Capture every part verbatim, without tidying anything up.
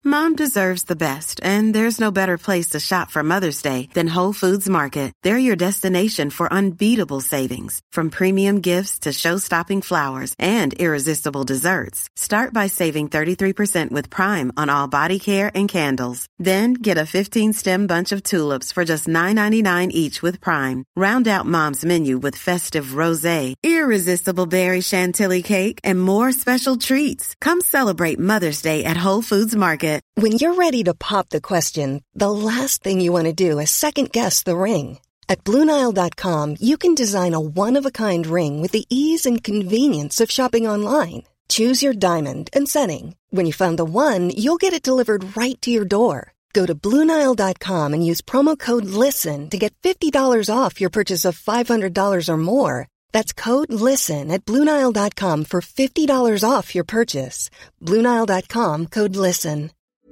Mom deserves the best, and there's no better place to shop for Mother's Day than Whole Foods Market. They're your destination for unbeatable savings, from premium gifts to show-stopping flowers and irresistible desserts. Start by saving thirty-three percent with Prime on all body care and candles. Then get a fifteen-stem bunch of tulips for just nine ninety-nine each with Prime. Round out Mom's menu with festive rosé, irresistible berry chantilly cake, and more special treats. Come celebrate Mother's Day at Whole Foods Market. When you're ready to pop the question, the last thing you want to do is second-guess the ring. At Blue Nile dot com, you can design a one-of-a-kind ring with the ease and convenience of shopping online. Choose your diamond and setting. When you find the one, you'll get it delivered right to your door. Go to Blue Nile dot com and use promo code LISTEN to get fifty dollars off your purchase of five hundred dollars or more. That's code LISTEN at Blue Nile dot com for fifty dollars off your purchase. Blue Nile dot com, code LISTEN.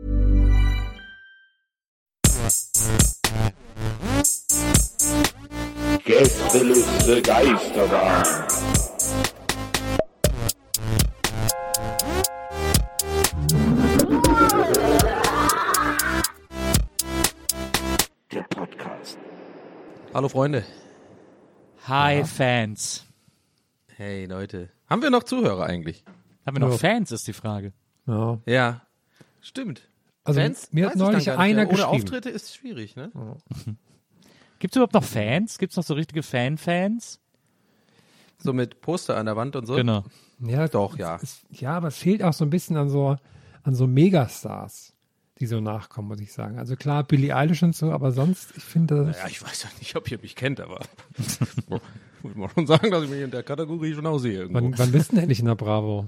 Gästeliste Geisterbahn. Der Podcast. Hallo Freunde. Hi ja. Fans. Hey Leute. Haben wir noch Zuhörer eigentlich? Haben wir noch Ja. Fans, ist die Frage. Ja. Ja, stimmt. Also Fans, mir weiß hat ich neulich dann gar nicht. einer Ohne geschrieben. Auftritte ist schwierig, ne? Gibt es überhaupt noch Fans? Gibt es noch so richtige Fan-Fans? So mit Poster an der Wand und so. Genau. Ja, Doch, ja. Es, ja, aber es fehlt auch so ein bisschen an so, an so Megastars, die so nachkommen, muss ich sagen. Also klar, Billie Eilish und so, aber sonst, ich finde das... Ja, ich weiß ja nicht, ob ihr mich kennt, aber muss man schon sagen, dass ich mich in der Kategorie schon aussehe irgendwo. Wann, wann bist du denn endlich in der Bravo?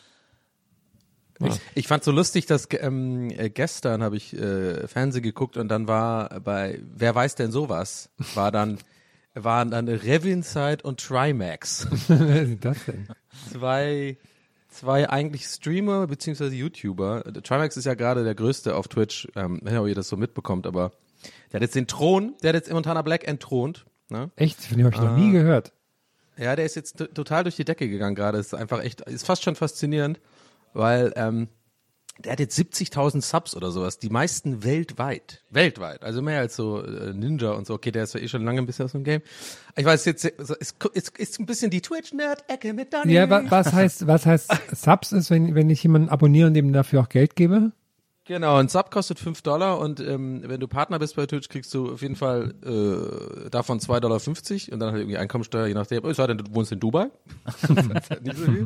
Ich, ich fand so lustig, dass ähm, äh, gestern habe ich äh, Fernsehen geguckt und dann war bei Wer weiß denn sowas, war dann waren dann Revinside und Trimax. Wer ist das denn? Zwei, zwei eigentlich Streamer beziehungsweise YouTuber. Trimax ist ja gerade der größte auf Twitch, ähm, ich weiß nicht, ob ihr das so mitbekommt, aber der hat jetzt den Thron, der hat jetzt Montana Black entthront. Ne? Echt? Von dem habe ich noch nie gehört. Ja, der ist jetzt t- total durch die Decke gegangen gerade. Ist einfach echt, ist fast schon faszinierend, weil ähm, der hat jetzt siebzigtausend Subs oder sowas, die meisten weltweit. Weltweit, also mehr als so äh, Ninja und so. Okay, der ist ja eh schon lange ein bisschen aus dem Game. Ich weiß jetzt, ist, ist, ist ein bisschen die Twitch-Nerd-Ecke mit Dani. Ja, wa, was heißt, was heißt Subs ist, wenn, wenn ich jemanden abonniere und dem dafür auch Geld gebe? Genau, ein Sub kostet fünf Dollar und ähm, wenn du Partner bist bei Twitch, kriegst du auf jeden Fall äh, davon zwei Dollar fünfzig und dann halt irgendwie Einkommensteuer, je nachdem. Oh, es sei denn, du wohnst in Dubai. Das ist halt nicht so viel.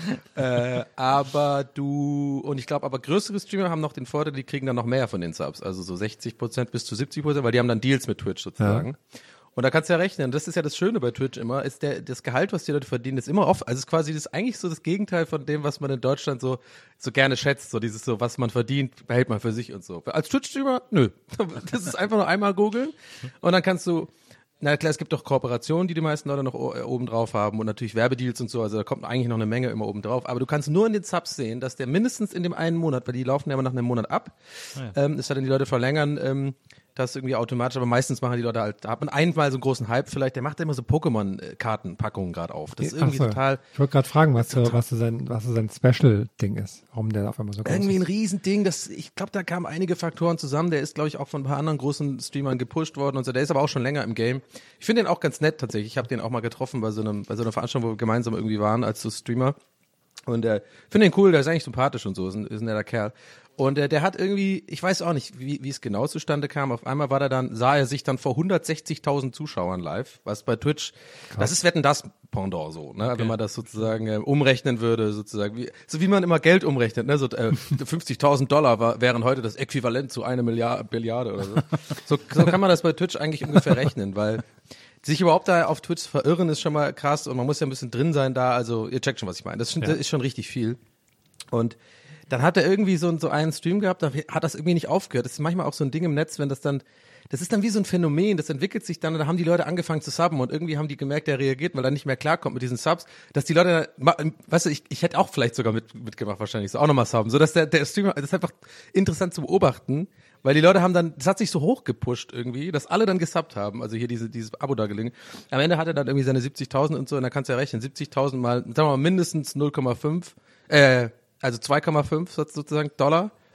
äh, aber du, und ich glaube, aber größere Streamer haben noch den Vorteil, die kriegen dann noch mehr von den Subs. Also so sechzig Prozent bis zu siebzig Prozent, weil die haben dann Deals mit Twitch sozusagen. Ja. Und da kannst du ja rechnen, das ist ja das Schöne bei Twitch immer, ist der, das Gehalt, was die Leute verdienen, ist immer oft, also es ist quasi, das ist eigentlich so das Gegenteil von dem, was man in Deutschland so, so gerne schätzt, so dieses so, was man verdient, behält man für sich und so. Als Twitch-Streamer, nö. Das ist einfach nur einmal googeln und dann kannst du, na klar, es gibt doch Kooperationen, die die meisten Leute noch o- oben drauf haben und natürlich Werbedeals und so, also da kommt eigentlich noch eine Menge immer oben drauf, aber du kannst nur in den Subs sehen, dass der mindestens in dem einen Monat, weil die laufen ja immer nach einem Monat ab, ah ja. ähm, es sei denn, die Leute verlängern, ähm, das irgendwie automatisch, aber meistens machen die Leute halt, da hat man einmal so einen großen Hype vielleicht, der macht immer so Pokémon-Kartenpackungen gerade auf. Das ist irgendwie so. total... Ich wollte gerade fragen, was so, was so sein, was so sein Special-Ding ist, warum der auf einmal so groß Irgendwie ein ist. Riesending, das, ich glaube, da kamen einige Faktoren zusammen, der ist, glaube ich, auch von ein paar anderen großen Streamern gepusht worden und so, der ist aber auch schon länger im Game. Ich finde den auch ganz nett tatsächlich, ich habe den auch mal getroffen bei so einem, bei so einer Veranstaltung, wo wir gemeinsam irgendwie waren als so Streamer und äh, finde den cool, der ist eigentlich sympathisch und so, ist ein, ist ein netter Kerl. Und äh, der hat irgendwie, ich weiß auch nicht, wie, wie es genau zustande kam. Auf einmal war der dann, sah er sich dann vor hundertsechzigtausend Zuschauern live, was bei Twitch, Krass. Das ist Wetten, das Pendant so, ne? Okay. Wenn man das sozusagen äh, umrechnen würde, sozusagen, wie, so wie man immer Geld umrechnet, ne? So äh, fünfzigtausend Dollar war, wären heute das Äquivalent zu einer Milliarde, Billiarde oder so. so. So kann man das bei Twitch eigentlich ungefähr rechnen, weil sich überhaupt da auf Twitch verirren ist schon mal krass und man muss ja ein bisschen drin sein da, also ihr checkt schon, was ich meine. Das ist schon, ja. das ist schon richtig viel. Und dann hat er irgendwie so, so einen Stream gehabt, da hat das irgendwie nicht aufgehört. Das ist manchmal auch so ein Ding im Netz, wenn das dann, das ist dann wie so ein Phänomen, das entwickelt sich dann und da haben die Leute angefangen zu subben und irgendwie haben die gemerkt, der reagiert, weil er nicht mehr klarkommt mit diesen Subs, dass die Leute, weißt du, ich, ich hätte auch vielleicht sogar mit, mitgemacht wahrscheinlich, so auch nochmal subben, so dass der, der Streamer, das ist einfach interessant zu beobachten, weil die Leute haben dann, das hat sich so hochgepusht irgendwie, dass alle dann gesubbt haben, also hier diese, dieses Abo da gelingen. Am Ende hat er dann irgendwie seine siebzigtausend und so und da kannst du ja rechnen, siebzigtausend mal, sagen wir mal mindestens null Komma fünf, äh, also zwei Komma fünf sozusagen Dollar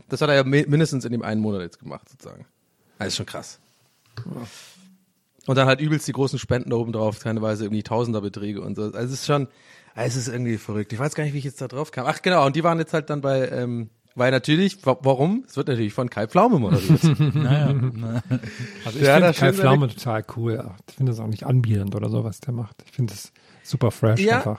Das hat er ja mi- mindestens in dem einen Monat jetzt gemacht, sozusagen. Das ist schon krass. Und dann halt übelst die großen Spenden oben drauf, teilweise irgendwie Tausenderbeträge und so. Also es ist schon, es ist irgendwie verrückt. Ich weiß gar nicht, wie ich jetzt da drauf kam. Ach genau, und die waren jetzt halt dann bei, ähm, weil natürlich, wa- warum? Es wird natürlich von Kai Pflaume moderiert. Naja. Also ich Ja, finde das Kai stimmt. Pflaume total cool. Ich finde das auch nicht anbiedernd oder so, was der macht. Ich finde das super fresh Ja. einfach.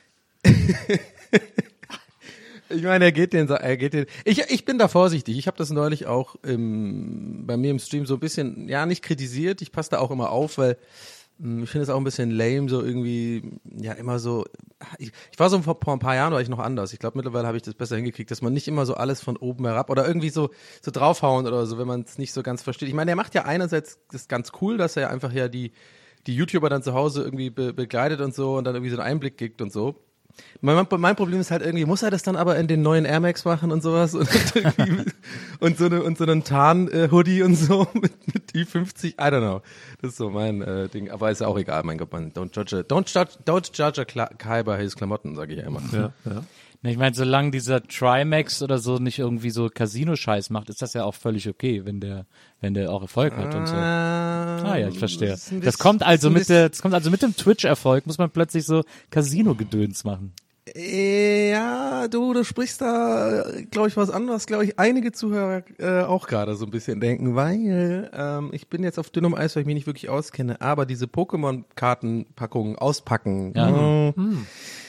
Ich meine, er geht den, er geht den. Ich, ich bin da vorsichtig. Ich habe das neulich auch im, bei mir im Stream so ein bisschen, ja, nicht kritisiert. Ich passe da auch immer auf, weil mh, ich finde es auch ein bisschen lame, so irgendwie, ja, immer so. Ich, ich war so vor, vor ein paar Jahren war ich noch anders. Ich glaube, mittlerweile habe ich das besser hingekriegt, dass man nicht immer so alles von oben herab oder irgendwie so so draufhauen oder so, wenn man es nicht so ganz versteht. Ich meine, er macht ja einerseits das ist ganz cool, dass er einfach ja die die YouTuber dann zu Hause irgendwie be, begleitet und so und dann irgendwie so einen Einblick gibt und so. Mein, mein Problem ist halt irgendwie, muss er das dann aber in den neuen Air Max machen und sowas und, und so eine und so einen Tarn-Hoodie und so mit, mit I fünfzig, I don't know. Das ist so mein äh, Ding, aber ist ja auch egal, mein Gott, man, don't judge, a, don't judge, don't judge a Kla- Kai by his Klamotten, sage ich ja immer. Ja, ja. Na, ich meine, solange dieser Trimax oder so nicht irgendwie so Casino-Scheiß macht, ist das ja auch völlig okay, wenn der, wenn der auch Erfolg hat und so. Ah ja, ich verstehe. Das ist ein Das bisschen- kommt also ein mit bisschen- der, das kommt also mit dem Twitch-Erfolg, muss man plötzlich so Casino-Gedöns machen. Ja, du, du sprichst da, glaube ich, was anderes, glaube ich, einige Zuhörer äh, auch gerade so ein bisschen denken, weil ähm, ich bin jetzt auf dünnem Eis, weil ich mich nicht wirklich auskenne, aber diese Pokémon-Kartenpackungen auspacken, Ja. mh,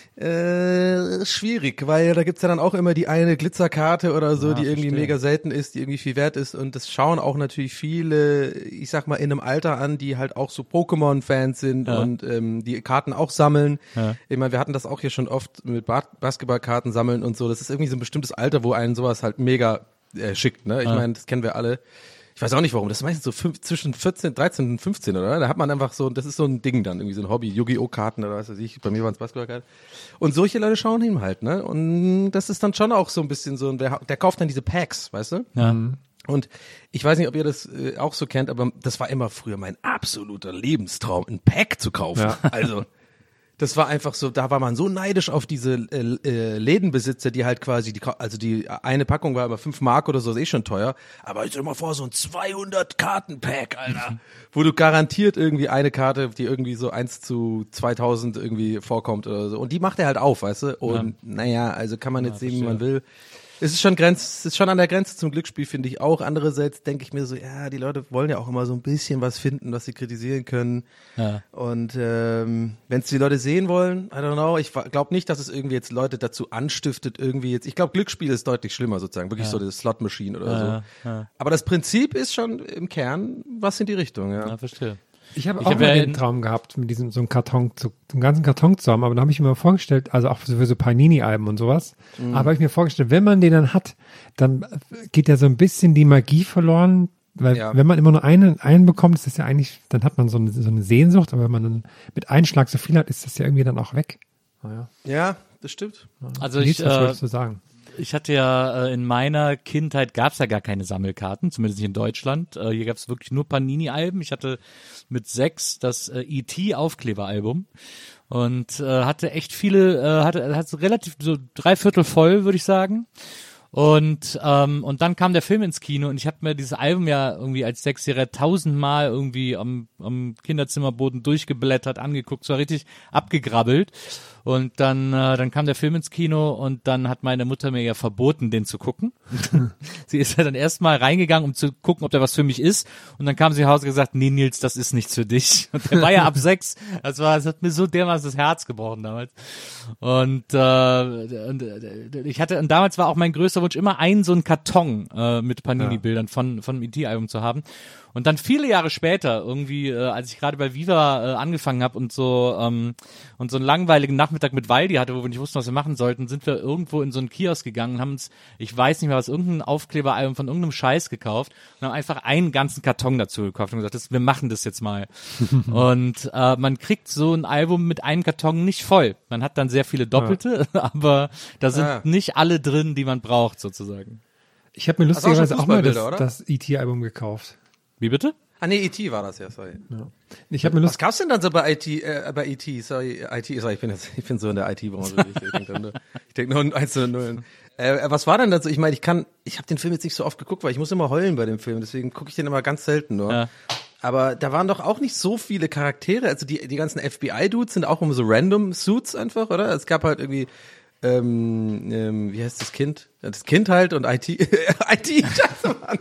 äh, schwierig, weil da gibt's ja dann auch immer die eine Glitzerkarte oder so, Ja, die irgendwie verstehe. mega selten ist, die irgendwie viel wert ist und das schauen auch natürlich viele, ich sag mal, in einem Alter an, die halt auch so Pokémon-Fans sind Ja. und ähm, die Karten auch sammeln. Ja. Ich meine, wir hatten das auch hier schon oft mit Ba- Basketballkarten sammeln und so. Das ist irgendwie so ein bestimmtes Alter, wo einen sowas halt mega äh, schickt, ne? Ich Ja. meine, das kennen wir alle. Ich weiß auch nicht warum. Das ist meistens so fünf, zwischen vierzehn, dreizehn und fünfzehn, oder? Da hat man einfach so, das ist so ein Ding dann, irgendwie so ein Hobby, Yu-Gi-Oh! Karten oder was weiß ich. Bei mir waren es Basketballkarten. Und solche Leute schauen hin halt, ne? Und das ist dann schon auch so ein bisschen so, der, der kauft dann diese Packs, weißt du? Ja. Und ich weiß nicht, ob ihr das äh, auch so kennt, aber das war immer früher mein absoluter Lebenstraum, ein Pack zu kaufen. Ja. Also, das war einfach so, da war man so neidisch auf diese äh, äh, Lädenbesitzer, die halt quasi, die, ka- also die eine Packung war immer fünf Mark oder so, ist eh schon teuer, aber ich stell dir mal vor, so ein zweihundert Karten-Pack, Alter, wo du garantiert irgendwie eine Karte, die irgendwie so eins zu zweitausend irgendwie vorkommt oder so, und die macht er halt auf, weißt du, und naja, also kann man jetzt sehen, wie man will. Es ist schon Grenz, es ist schon an der Grenze zum Glücksspiel, finde ich auch. Andererseits denke ich mir so, ja, die Leute wollen ja auch immer so ein bisschen was finden, was sie kritisieren können. Ja. Und ähm, wenn es die Leute sehen wollen, I don't know, ich glaube nicht, dass es irgendwie jetzt Leute dazu anstiftet, irgendwie jetzt, ich glaube, Glücksspiel ist deutlich schlimmer sozusagen, wirklich so das Slot Machine oder Ja, so. ja. Aber das Prinzip ist schon im Kern was in die Richtung, ja. Ja, verstehe. Ich habe Ich auch hab mal ja den in- Traum gehabt, mit diesem so einem Karton, zu, einen ganzen Karton zu haben, aber da habe ich mir mal vorgestellt, also auch für so Panini-Alben und sowas, Mhm. aber habe ich mir vorgestellt, wenn man den dann hat, dann geht ja so ein bisschen die Magie verloren, weil Ja. wenn man immer nur einen, einen bekommt, ist das ja eigentlich, dann hat man so eine, so eine Sehnsucht, aber wenn man dann mit einem Schlag so viel hat, ist das ja irgendwie dann auch weg. Naja. Ja, das stimmt. Also Nils, ich, was äh, wolltest du sagen? Ich hatte ja äh, in meiner Kindheit gab's ja gar keine Sammelkarten, zumindest nicht in Deutschland. Äh, hier gab's wirklich nur Panini-Alben. Ich hatte mit sechs das äh, E T-Aufkleber-Album und äh, hatte echt viele, äh, hatte, hatte so relativ so drei Viertel voll, würde ich sagen. Und ähm, und dann kam der Film ins Kino und ich habe mir dieses Album ja irgendwie als Sechsjähriger tausendmal irgendwie am, am Kinderzimmerboden durchgeblättert, angeguckt, so richtig abgegrabbelt. Und dann äh, dann kam der Film ins Kino und dann hat meine Mutter mir ja verboten, den zu gucken. Sie ist ja dann erstmal reingegangen, um zu gucken, ob der was für mich ist. Und dann kam sie nach Hause und gesagt, nee Nils, das ist nichts für dich. Und der war ja ab sechs. Das war, das hat mir so dermaßen das Herz gebrochen damals. Und, äh, und äh, ich hatte, und damals war auch mein größter Wunsch, immer einen so einen Karton äh, mit Panini-Bildern von von dem E T-Album zu haben. Und dann viele Jahre später, irgendwie, äh, als ich gerade bei Viva äh, angefangen habe und so ähm, und so einen langweiligen Nachmittag mit Waldi hatte, wo wir nicht wussten, was wir machen sollten, sind wir irgendwo in so einen Kiosk gegangen und haben uns, ich weiß nicht mehr was, irgendein Aufkleberalbum von irgendeinem Scheiß gekauft und haben einfach einen ganzen Karton dazu gekauft und gesagt, das, wir machen das jetzt mal. Und äh, man kriegt so ein Album mit einem Karton nicht voll. Man hat dann sehr viele Doppelte, ja. aber da sind Ah. nicht alle drin, die man braucht, sozusagen. Ich habe mir Hast du auch lustigerweise schon auch mal das, Fußballbilder, oder? das E T-Album gekauft. Wie bitte? Ah nee, E T war das ja, sorry. Ich habe mir Was Lust, gab's denn dann so bei I T, äh, bei E T, sorry, I T, sorry, ich bin jetzt, ich bin so in der I T-Branche, ich denke nur, ich denk nur in eins zu nullen. Äh, was war denn dazu? Ich meine, ich kann, ich habe den Film jetzt nicht so oft geguckt, weil ich muss immer heulen bei dem Film, deswegen gucke ich den immer ganz selten nur. Ja. Aber da waren doch auch nicht so viele Charaktere, also die die ganzen F B I-Dudes sind auch immer so random Suits einfach, oder? Es gab halt irgendwie, ähm, ähm, wie heißt das Kind? Das Kind halt und I T, I T, scheiße, Mann.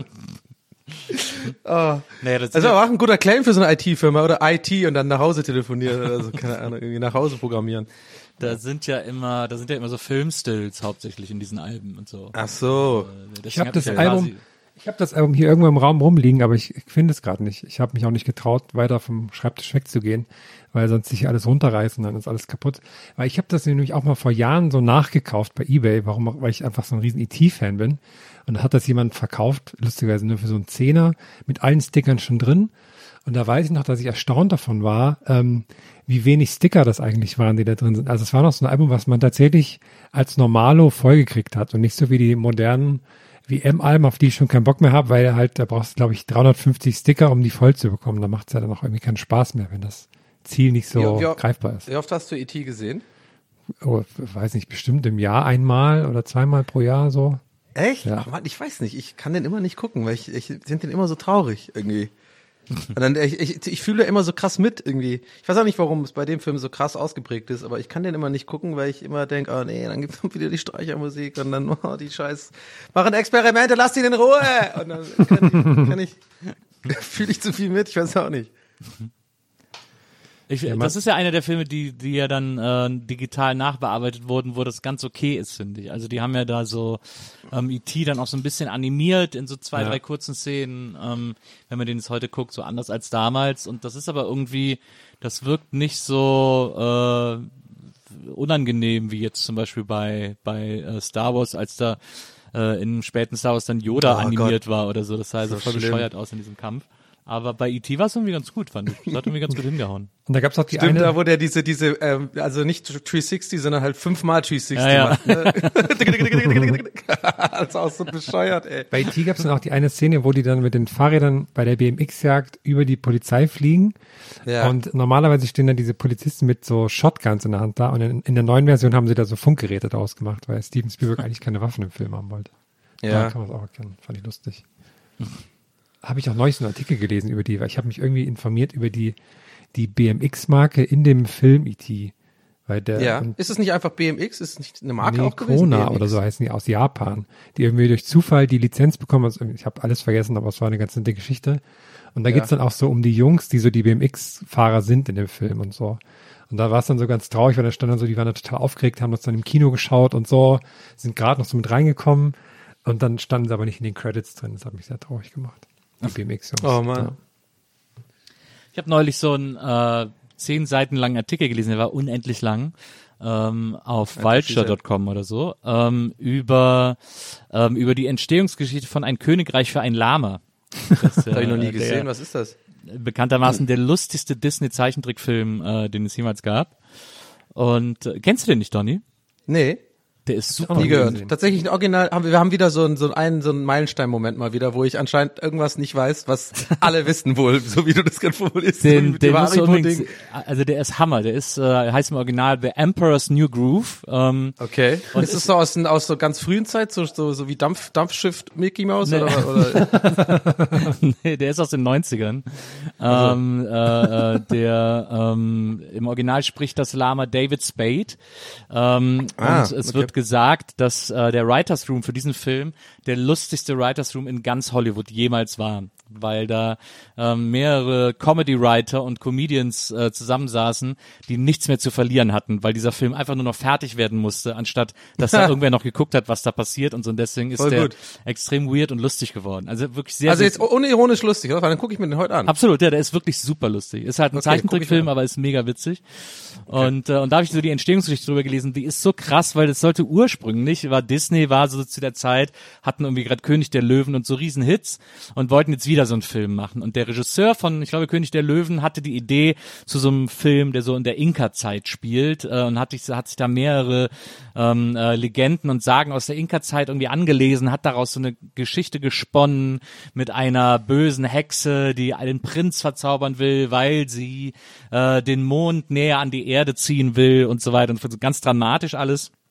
Oh. Naja, das Also war auch ein guter Claim für so eine I T-Firma, oder I T und dann nach Hause telefonieren oder so, keine Ahnung, irgendwie nach Hause programmieren. Da sind ja immer, da sind ja immer so Filmstills hauptsächlich in diesen Alben und so. Ach so. Äh, Ich habe das ja Album, quasi- ich habe das Album hier irgendwo im Raum rumliegen, aber ich, ich finde es gerade nicht. Ich habe mich auch nicht getraut, weiter vom Schreibtisch wegzugehen, weil sonst sich alles runterreißen, dann ist alles kaputt. Weil ich habe das nämlich auch mal vor Jahren so nachgekauft bei eBay, warum? Weil ich einfach so ein riesen E T-Fan bin. Und da hat das jemand verkauft, lustigerweise nur für so einen Zehner, mit allen Stickern schon drin. Und da weiß ich noch, dass ich erstaunt davon war, ähm, wie wenig Sticker das eigentlich waren, die da drin sind. Also es war noch so ein Album, was man tatsächlich als Normalo vollgekriegt hat und nicht so wie die modernen W M-Alben, auf die ich schon keinen Bock mehr habe, weil halt, da brauchst du, glaube ich, dreihundertfünfzig Sticker, um die voll zu bekommen. Da macht es ja dann auch irgendwie keinen Spaß mehr, wenn das Ziel nicht so Wie- wie- greifbar ist. Wie oft hast du E T gesehen? Oh, weiß nicht, bestimmt im Jahr einmal oder zweimal pro Jahr so. Echt? Ja. Ach Mann, ich weiß nicht. Ich kann den immer nicht gucken, weil ich, ich finde den immer so traurig irgendwie. Und dann, ich, ich, ich fühle immer so krass mit irgendwie. Ich weiß auch nicht, warum es bei dem Film so krass ausgeprägt ist, aber ich kann den immer nicht gucken, weil ich immer denke, oh nee, dann gibt's wieder die Streichermusik und dann, oh, die Scheiß, machen Experimente, lass die in Ruhe! Und dann kann ich, kann ich fühle ich zu viel mit, ich weiß auch nicht. Ich, Ja, man- das ist ja einer der Filme, die die ja dann äh, digital nachbearbeitet wurden, wo das ganz okay ist, finde ich. Also die haben ja da so ähm, E T dann auch so ein bisschen animiert in so zwei, Ja. drei kurzen Szenen, ähm, wenn man den jetzt heute guckt, so anders als damals. Und das ist aber irgendwie, das wirkt nicht so äh, unangenehm wie jetzt zum Beispiel bei bei äh, Star Wars, als da äh, in späten Star Wars dann Yoda Oh animiert war oder so. Das sah so So voll schlimm. bescheuert aus in diesem Kampf. Aber bei E T war es irgendwie ganz gut, fand ich. Das hat irgendwie ganz gut hingehauen. Und da gab's auch die Stimmt, eine, da wo der diese, diese, ähm, also nicht dreihundertsechzig, sondern halt fünfmal dreihundertsechzig Ja, ja. macht. Ne? Das ist auch so bescheuert, ey. bei E T gab's dann auch die eine Szene, wo die dann mit den Fahrrädern bei der B M X-Jagd über die Polizei fliegen. Ja. Und normalerweise stehen dann diese Polizisten mit so Shotguns in der Hand da. Und in, in der neuen Version haben sie da so Funkgeräte draus gemacht, weil Steven Spielberg eigentlich keine Waffen im Film haben wollte. Ja. Da kann man es auch erkennen. Fand ich lustig. Habe ich auch neulich einen Artikel gelesen über die, weil ich habe mich irgendwie informiert über die, die B M X-Marke in dem Film E T. Weil der, Ja. und, Ist es nicht einfach B M X? Ist es nicht eine Marke nee, auch gewesen? Kona B M X? oder so heißen die aus Japan, die irgendwie durch Zufall die Lizenz bekommen. Also ich habe alles vergessen, aber es war eine ganz nette Geschichte. Und da Ja. geht's dann auch so um die Jungs, die so die B M X-Fahrer sind in dem Film und so. Und da war es dann so ganz traurig, weil da stand dann so, die waren dann total aufgeregt, haben das dann im Kino geschaut und so, sind gerade noch so mit reingekommen und dann standen sie aber nicht in den Credits drin. Das hat mich sehr traurig gemacht. Die B M X-Jungs. Oh Mann. Ja. Ich habe neulich so einen äh, zehn Seiten langen Artikel gelesen, der war unendlich lang, ähm, auf vulture Punkt com oder so, ähm, über ähm, über die Entstehungsgeschichte von Ein Königreich für ein Lama. Das, äh, Habe ich noch nie der- gesehen. Was ist das? Bekanntermaßen der lustigste Disney-Zeichentrickfilm, äh, den es jemals gab. Und äh, kennst du den nicht, Donny? Nee, Der ist super. noch nie nie gehört. gesehen. Tatsächlich ein Original, haben wir, wir haben wieder so einen, so einen, so einen Meilenstein-Moment mal wieder, wo ich anscheinend irgendwas nicht weiß, was alle wissen wohl, so wie du das gerade formulierst. Den, mit dem den musst du Haribo-Ding. unbedingt, also der ist Hammer. Der ist, äh, heißt im Original The Emperor's New Groove. Ähm, Okay. Und ist es so aus, aus so ganz frühen Zeit, so, so, so wie Dampf, Dampfschiff Mickey Mouse Nee. oder, oder? nee, der ist aus den neunzigern. Ähm, äh, äh, der ähm, im Original spricht das Lama David Spade. Ähm, Ah, und es okay. wird gesagt, dass äh, der Writers Room für diesen Film der lustigste Writers Room in ganz Hollywood jemals war. Weil da ähm, mehrere Comedy-Writer und Comedians äh, zusammensaßen, die nichts mehr zu verlieren hatten, weil dieser Film einfach nur noch fertig werden musste, anstatt dass da irgendwer noch geguckt hat, was da passiert und so. Und deswegen ist Voll der gut. extrem weird und lustig geworden. Also wirklich sehr, Also sehr jetzt unironisch lustig, oder? Dann gucke ich mir den heute an. Absolut, ja, der ist wirklich super lustig. Ist halt ein Okay, guck ich Zeichentrickfilm, mir an. aber ist mega witzig. Und äh, und da habe ich so die Entstehungsgeschichte drüber gelesen, die ist so krass, weil das sollte ursprünglich, war Disney, war so zu der Zeit, hatten irgendwie gerade König der Löwen und so riesen Hits und wollten jetzt wieder so einen Film machen. Und der Regisseur von, ich glaube, König der Löwen hatte die Idee zu so einem Film, der so in der Inka-Zeit spielt äh, und hat, sich, hat sich da mehrere ähm, äh, Legenden und Sagen aus der Inka-Zeit irgendwie angelesen, hat daraus so eine Geschichte gesponnen mit einer bösen Hexe, die einen Prinz verzaubern will, weil sie äh, den Mond näher an die Erde ziehen will und so weiter und so ganz dramatisch alles.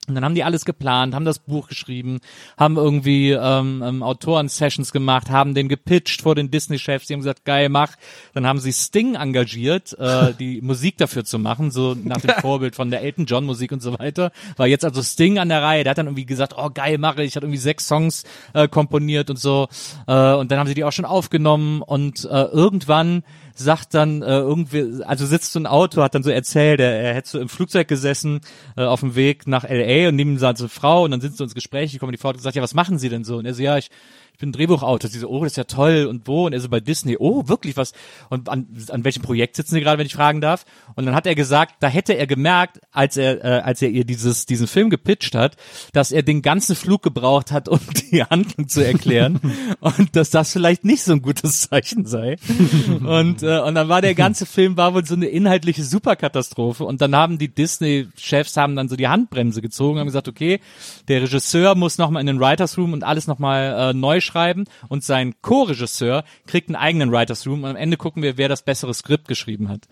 Und dann haben die alles geplant, haben das Buch geschrieben, haben irgendwie ähm, ähm, Autoren-Sessions gemacht, haben den gepitcht vor den Disney-Chefs, die haben gesagt, geil, mach. Dann haben sie Sting engagiert, äh, die Musik dafür zu machen, so nach dem Vorbild von der Elton John Musik und so weiter. War jetzt also Sting an der Reihe, der hat dann irgendwie gesagt, oh geil, mache ich, hat irgendwie sechs Songs äh, komponiert und so. Äh, und dann haben sie die auch schon aufgenommen und äh, irgendwann sagt dann äh, irgendwie, also sitzt so ein Auto, hat dann so erzählt, er, er hätte so im Flugzeug gesessen, äh, auf dem Weg nach L A und neben ihm saß so eine Frau und dann sind sie ins Gespräch, die kommen die Frau hat gesagt, ja, was machen Sie denn so? Und er so, ja, ich ich bin Drehbuchautor. Sie so, oh, das ist ja toll und wo? Und er so, bei Disney, oh, wirklich was? Und an, an welchem Projekt sitzen Sie gerade, wenn ich fragen darf? Und dann hat er gesagt, da hätte er gemerkt, als er äh, als er ihr dieses diesen Film gepitcht hat, dass er den ganzen Flug gebraucht hat, um die Handlung zu erklären und dass das vielleicht nicht so ein gutes Zeichen sei. und äh, und dann war der ganze Film war wohl so eine inhaltliche Superkatastrophe und dann haben die Disney-Chefs haben dann so die Handbremse gezogen und haben gesagt, okay, der Regisseur muss nochmal in den Writers Room und alles nochmal äh, neu schreiben und sein Co-Regisseur kriegt einen eigenen Writers Room und am Ende gucken wir, wer das bessere Skript geschrieben hat.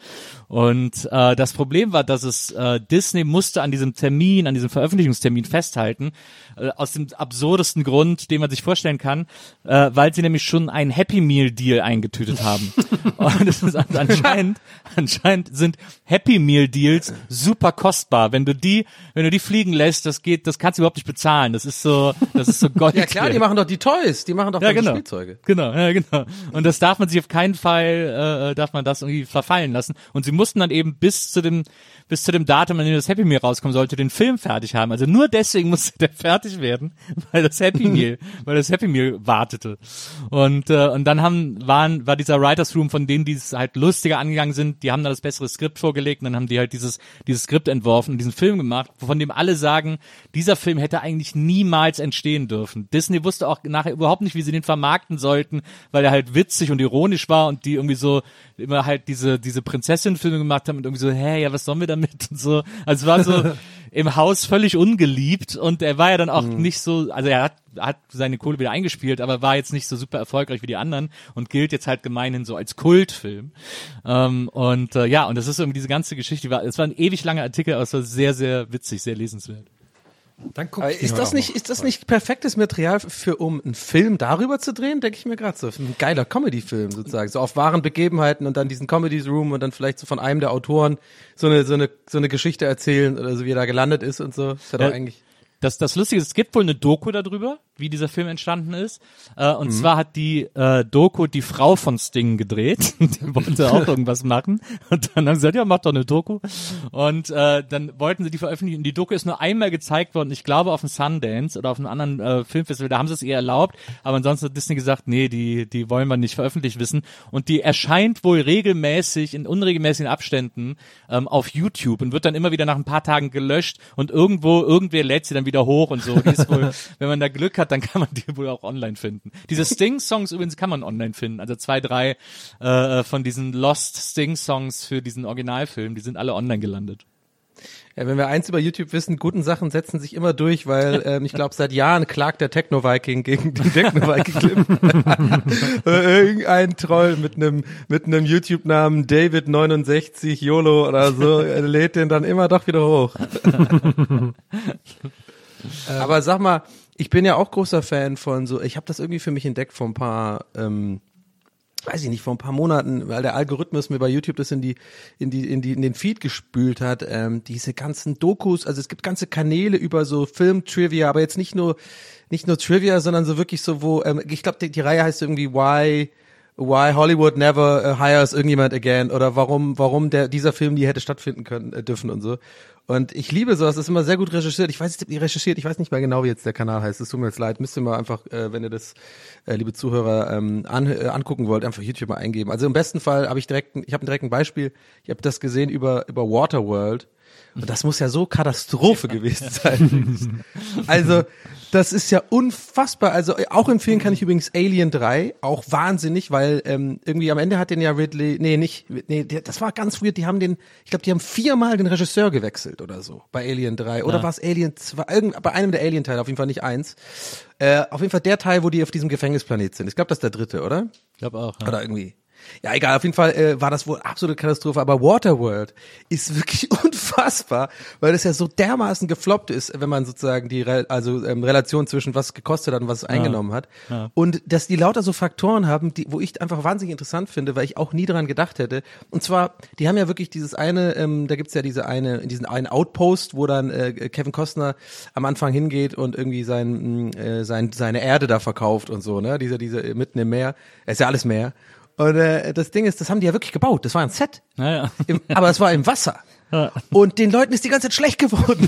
Und äh, das Problem war, dass es äh, Disney musste an diesem Termin, an diesem Veröffentlichungstermin festhalten, äh, aus dem absurdesten Grund, den man sich vorstellen kann, äh, weil sie nämlich schon einen Happy Meal Deal eingetütet haben. Und es ist anscheinend, anscheinend sind Happy Meal Deals super kostbar. Wenn du die, wenn du die fliegen lässt, das geht, das kannst du überhaupt nicht bezahlen. Das ist so, das ist so Gold. Ja klar, die machen doch die Toys, die machen doch ja, genau. genau. Spielzeuge. Genau, ja, genau. Und das darf man sich auf keinen Fall, äh, darf man das irgendwie verfallen lassen. Und sie mussten dann eben bis zu dem, bis zu dem Datum, an dem das Happy Meal rauskommen sollte, den Film fertig haben. Also nur deswegen musste der fertig werden, weil das Happy Meal, weil das Happy Meal wartete. Und äh, und dann haben waren war dieser Writers Room, von denen die es halt lustiger angegangen sind, die haben da das bessere Skript vorgelegt und dann haben die halt dieses dieses Skript entworfen und diesen Film gemacht, von dem alle sagen, dieser Film hätte eigentlich niemals entstehen dürfen. Disney wusste auch nachher überhaupt nicht, wie sie den vermarkten sollten, weil er halt witzig und ironisch war und die irgendwie so immer halt diese diese Prinzessin-Filme gemacht haben und irgendwie so, hä, ja, was sollen wir damit und so. Also es war so im Haus völlig ungeliebt und er war ja dann auch mhm. nicht so, also er hat hat seine Kohle wieder eingespielt, aber war jetzt nicht so super erfolgreich wie die anderen und gilt jetzt halt gemeinhin so als Kultfilm. Ähm, und äh, ja, und das ist irgendwie diese ganze Geschichte, war, es war ein ewig langer Artikel, aber es war sehr, sehr witzig, sehr lesenswert. Dann guck ich ist das nicht, ist das nicht perfektes Material für, um einen Film darüber zu drehen? Denke ich mir gerade so. Ein geiler Comedy-Film sozusagen. So auf wahren Begebenheiten und dann diesen Comedy-Room und dann vielleicht so von einem der Autoren so eine, so eine, so eine Geschichte erzählen oder so, wie er da gelandet ist und so. Ist ja, ja doch eigentlich. Das, das Lustige ist, es gibt wohl eine Doku darüber, wie dieser Film entstanden ist. Äh, und mhm. zwar hat die äh, Doku die Frau von Sting gedreht. Die wollte auch irgendwas machen. Und dann haben sie gesagt, ja, mach doch eine Doku. Und äh, dann wollten sie die veröffentlichen. Die Doku ist nur einmal gezeigt worden, ich glaube auf dem Sundance oder auf einem anderen äh, Filmfestival. Da haben sie es ihr erlaubt. Aber ansonsten hat Disney gesagt, nee, die die wollen wir nicht veröffentlicht wissen. Und die erscheint wohl regelmäßig, in unregelmäßigen Abständen ähm, auf YouTube und wird dann immer wieder nach ein paar Tagen gelöscht. Und irgendwo, irgendwer lädt sie dann wieder hoch und so. Die ist wohl, wenn man da Glück hat, dann kann man die wohl auch online finden. Diese Sting-Songs übrigens kann man online finden. Also zwei, drei äh, von diesen Lost Sting-Songs für diesen Originalfilm, die sind alle online gelandet. Ja, wenn wir eins über YouTube wissen, guten Sachen setzen sich immer durch, weil ähm, ich glaube, seit Jahren klagt der Techno-Viking gegen den Techno-Viking-Clip. Irgendein Troll mit einem mit einem YouTube-Namen David neunundsechzig YOLO oder so lädt den dann immer doch wieder hoch. Aber sag mal, ich bin ja auch großer Fan von so, ich habe das irgendwie für mich entdeckt vor ein paar, ähm, weiß ich nicht, vor ein paar Monaten, weil der Algorithmus mir bei YouTube das in die, in die, in die, in den Feed gespült hat, ähm, diese ganzen Dokus, also es gibt ganze Kanäle über so Film-Trivia, aber jetzt nicht nur, nicht nur Trivia, sondern so wirklich so, wo, ähm, ich glaube, die, die Reihe heißt irgendwie Why, Why Hollywood Never uh, Hires Irgendjemand Again oder warum, warum der, dieser Film nie hätte stattfinden können, äh, dürfen und so. Und ich liebe sowas, das ist immer sehr gut recherchiert. Ich weiß nicht, recherchiert, ich weiß nicht mehr genau, wie jetzt der Kanal heißt. Es tut mir jetzt leid. Müsst ihr mal einfach, äh, wenn ihr das, äh, liebe Zuhörer, ähm, an, äh, angucken wollt, einfach YouTube mal eingeben. Also im besten Fall habe ich direkt, ich habe direkt ein Beispiel. Ich habe das gesehen über über Waterworld. Und das muss ja so Katastrophe gewesen sein. Also, das ist ja unfassbar. Also, auch empfehlen kann ich übrigens Alien drei. Auch wahnsinnig, weil ähm, irgendwie am Ende hat den ja Ridley, nee, nicht, nee, der, das war ganz weird. Die haben den, ich glaube, die haben viermal den Regisseur gewechselt oder so bei Alien drei. Oder ja. war es Alien zwei? Irgend, bei einem der Alien-Teile, auf jeden Fall nicht eins. Äh, auf jeden Fall der Teil, wo die auf diesem Gefängnisplanet sind. Ich glaube, das ist der dritte, oder? Ich glaube auch. Ja. Oder irgendwie. Ja, egal, auf jeden Fall äh, war das wohl absolute Katastrophe, aber Waterworld ist wirklich unfassbar, weil das ja so dermaßen gefloppt ist, wenn man sozusagen die Re- also ähm, Relation zwischen was gekostet hat und was es eingenommen hat. Ja. Und dass die lauter so Faktoren haben, die, wo ich einfach wahnsinnig interessant finde, weil ich auch nie daran gedacht hätte. Und zwar, die haben ja wirklich dieses eine, ähm, da gibt's ja diese eine, diesen einen Outpost, wo dann äh, Kevin Costner am Anfang hingeht und irgendwie sein, äh, sein seine Erde da verkauft und so, ne? Diese, diese mitten im Meer. Es ist ja alles Meer. Und äh, das Ding ist, das haben die ja wirklich gebaut. Das war ein Set. Naja. Im, aber es war im Wasser. Und den Leuten ist die ganze Zeit schlecht geworden.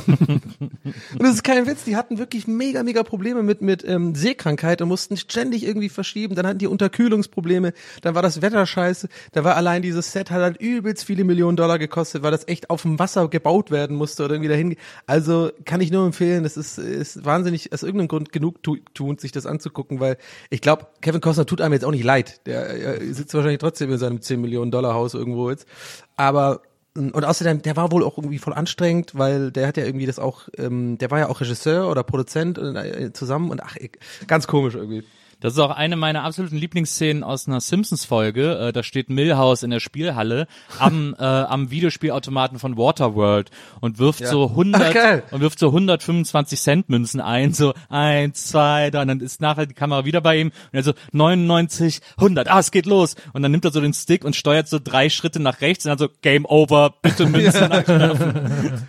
Und das ist kein Witz, die hatten wirklich mega, mega Probleme mit mit ähm, Seekrankheit und mussten ständig irgendwie verschieben. Dann hatten die Unterkühlungsprobleme, dann war das Wetter scheiße, da war allein dieses Set, hat halt übelst viele Millionen Dollar gekostet, weil das echt auf dem Wasser gebaut werden musste oder irgendwie dahin. Also kann ich nur empfehlen, das ist, ist wahnsinnig, aus irgendeinem Grund genug tu, tun, sich das anzugucken, weil ich glaube, Kevin Costner tut einem jetzt auch nicht leid. Der, er sitzt wahrscheinlich trotzdem in seinem zehn Millionen Dollar Haus irgendwo jetzt. Aber und außerdem, der war wohl auch irgendwie voll anstrengend, weil der hat ja irgendwie das auch, ähm, der war ja auch Regisseur oder Produzent äh, zusammen und ach, ganz komisch irgendwie. Das ist auch eine meiner absoluten Lieblingsszenen aus einer Simpsons-Folge. Äh, da steht Milhouse in der Spielhalle am, äh, am Videospielautomaten von Waterworld und wirft Ja. so hundert Ach, und wirft so hundertfünfundzwanzig Cent Münzen ein, so eins, zwei, drei, und dann ist nachher die Kamera wieder bei ihm und er so neunundneunzig, hundert, ah, es geht los. Und dann nimmt er so den Stick und steuert so drei Schritte nach rechts und dann so Game Over, bitte Münzen einwerfen.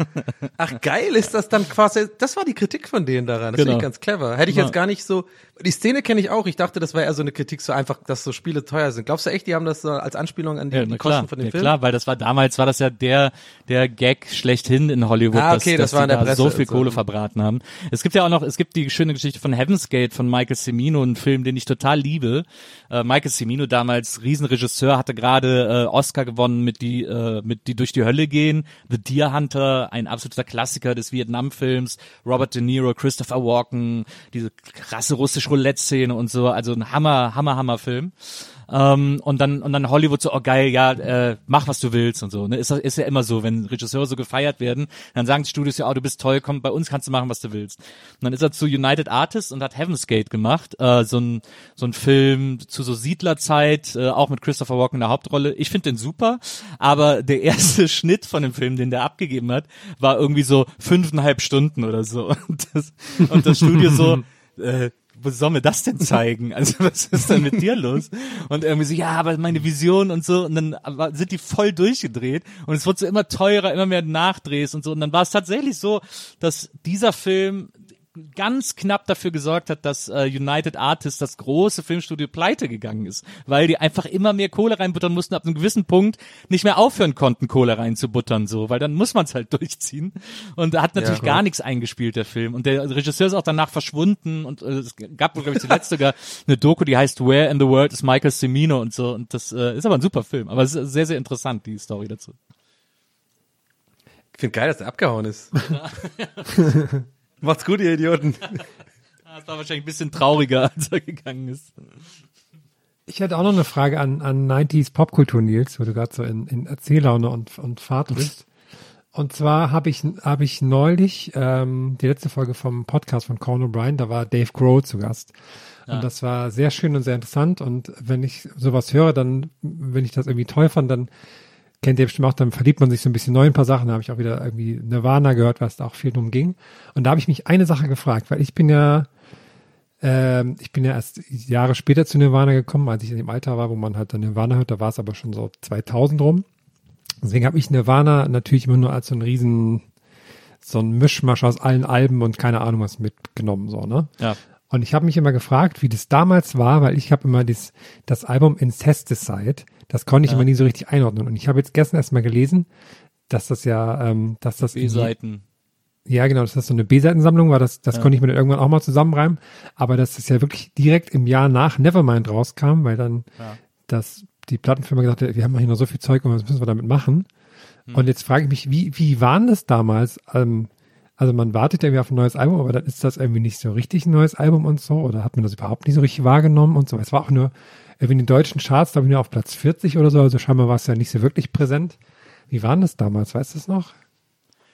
Ach geil, ist das dann quasi, das war die Kritik von denen daran, das Genau. finde ich ganz clever. Hätte ich Ja. jetzt gar nicht so, die Szene kenne ich auch, ich dachte, das war eher so eine Kritik, so einfach, dass so Spiele teuer sind. Glaubst du echt, die haben das so als Anspielung an die, Ja, die na Kosten klar, von dem ja, Film? klar, weil das war damals, war das ja der der Gag schlechthin in Hollywood, Ah, okay, dass, das war in dass der die da Presse so viel und so. Kohle verbraten haben. Es gibt ja auch noch, es gibt die schöne Geschichte von Heaven's Gate von Michael Cimino, ein Film, den ich total liebe. Äh, Michael Cimino, damals Riesenregisseur, hatte gerade äh, Oscar gewonnen mit die äh, mit die durch die Hölle gehen, The Deer Hunter, ein absoluter Klassiker des Vietnam-Films, Robert De Niro, Christopher Walken, diese krasse russische Roulette-Szene und so, also ein Hammer, Hammer, Hammer Film. Ähm, und dann und dann Hollywood so, oh geil, ja, äh, mach was du willst und so. Ne? Ist, ist ja immer so, wenn Regisseure so gefeiert werden, dann sagen die Studios ja, oh, du bist toll, komm, bei uns kannst du machen, was du willst. Und dann ist er zu United Artists und hat Heaven's Gate gemacht, äh, so ein so ein Film zu so Siedlerzeit, äh, auch mit Christopher Walken in der Hauptrolle. Ich finde den super, aber der erste Schnitt von dem Film, den der abgegeben hat, war irgendwie so fünfeinhalb Stunden oder so. Und das, und das Studio so, äh, wo soll mir das denn zeigen? Also was ist denn mit dir los? Und irgendwie so, ja, aber meine Vision und so. Und dann sind die voll durchgedreht. Und es wurde so immer teurer, immer mehr Nachdrehs und so. Und dann war es tatsächlich so, dass dieser Film ganz knapp dafür gesorgt hat, dass äh, United Artists, das große Filmstudio, pleite gegangen ist, weil die einfach immer mehr Kohle reinbuttern mussten, ab einem gewissen Punkt nicht mehr aufhören konnten, Kohle reinzubuttern, so, weil dann muss man es halt durchziehen. Und da hat natürlich Ja, gar nichts eingespielt, der Film. Und der Regisseur ist auch danach verschwunden und äh, es gab, glaube ich, zuletzt sogar eine Doku, die heißt Where in the World is Michael Cimino und so. Und das äh, ist aber ein super Film, aber es ist sehr, sehr interessant, die Story dazu. Ich finde geil, dass der abgehauen ist. Macht's gut, ihr Idioten. Das war wahrscheinlich ein bisschen trauriger, als er gegangen ist. Ich hätte auch noch eine Frage an, an neunziger Popkultur, Nils, wo du gerade so in, in Erzähllaune und, und Fahrt bist. Und zwar habe ich, hab ich neulich ähm, die letzte Folge vom Podcast von Conan O'Brien, da war Dave Grohl zu Gast. Und Ja. das war sehr schön und sehr interessant. Und wenn ich sowas höre, dann, wenn ich das irgendwie toll fand, dann kennt ihr bestimmt auch, dann verliebt man sich so ein bisschen neu in ein paar Sachen. Da habe ich auch wieder irgendwie Nirvana gehört, was da auch viel drum ging. Und da habe ich mich eine Sache gefragt, weil ich bin ja, ähm, ich bin ja erst Jahre später zu Nirvana gekommen, als ich in dem Alter war, wo man halt dann Nirvana hört. Da war es aber schon so zweitausend rum. Deswegen habe ich Nirvana natürlich immer nur als so ein riesen, so ein Mischmasch aus allen Alben und keine Ahnung was mitgenommen, so, ne? Ja. Und ich habe mich immer gefragt, wie das damals war, weil ich habe immer das, das Album Incesticide, das konnte ich Ja. immer nie so richtig einordnen. Und ich habe jetzt gestern erst mal gelesen, dass das ja, ähm, dass das irgendwie- B-Seiten. ja, genau, dass das so eine B-Seitensammlung war, das, das Ja. konnte ich mir dann irgendwann auch mal zusammenreimen, aber dass das ja wirklich direkt im Jahr nach Nevermind rauskam, weil dann Ja. das, die Plattenfirma gesagt hat, wir haben hier noch so viel Zeug und was müssen wir damit machen? Hm. Und jetzt frage ich mich, wie, wie waren das damals? Ähm, also man wartet irgendwie auf ein neues Album, aber dann ist das irgendwie nicht so richtig ein neues Album und so, oder hat man das überhaupt nicht so richtig wahrgenommen und so. Es war auch nur irgendwie in den deutschen Charts, glaube ich, nur auf Platz vierzig oder so, also scheinbar war es ja nicht so wirklich präsent. Wie waren das damals, weißt du es noch?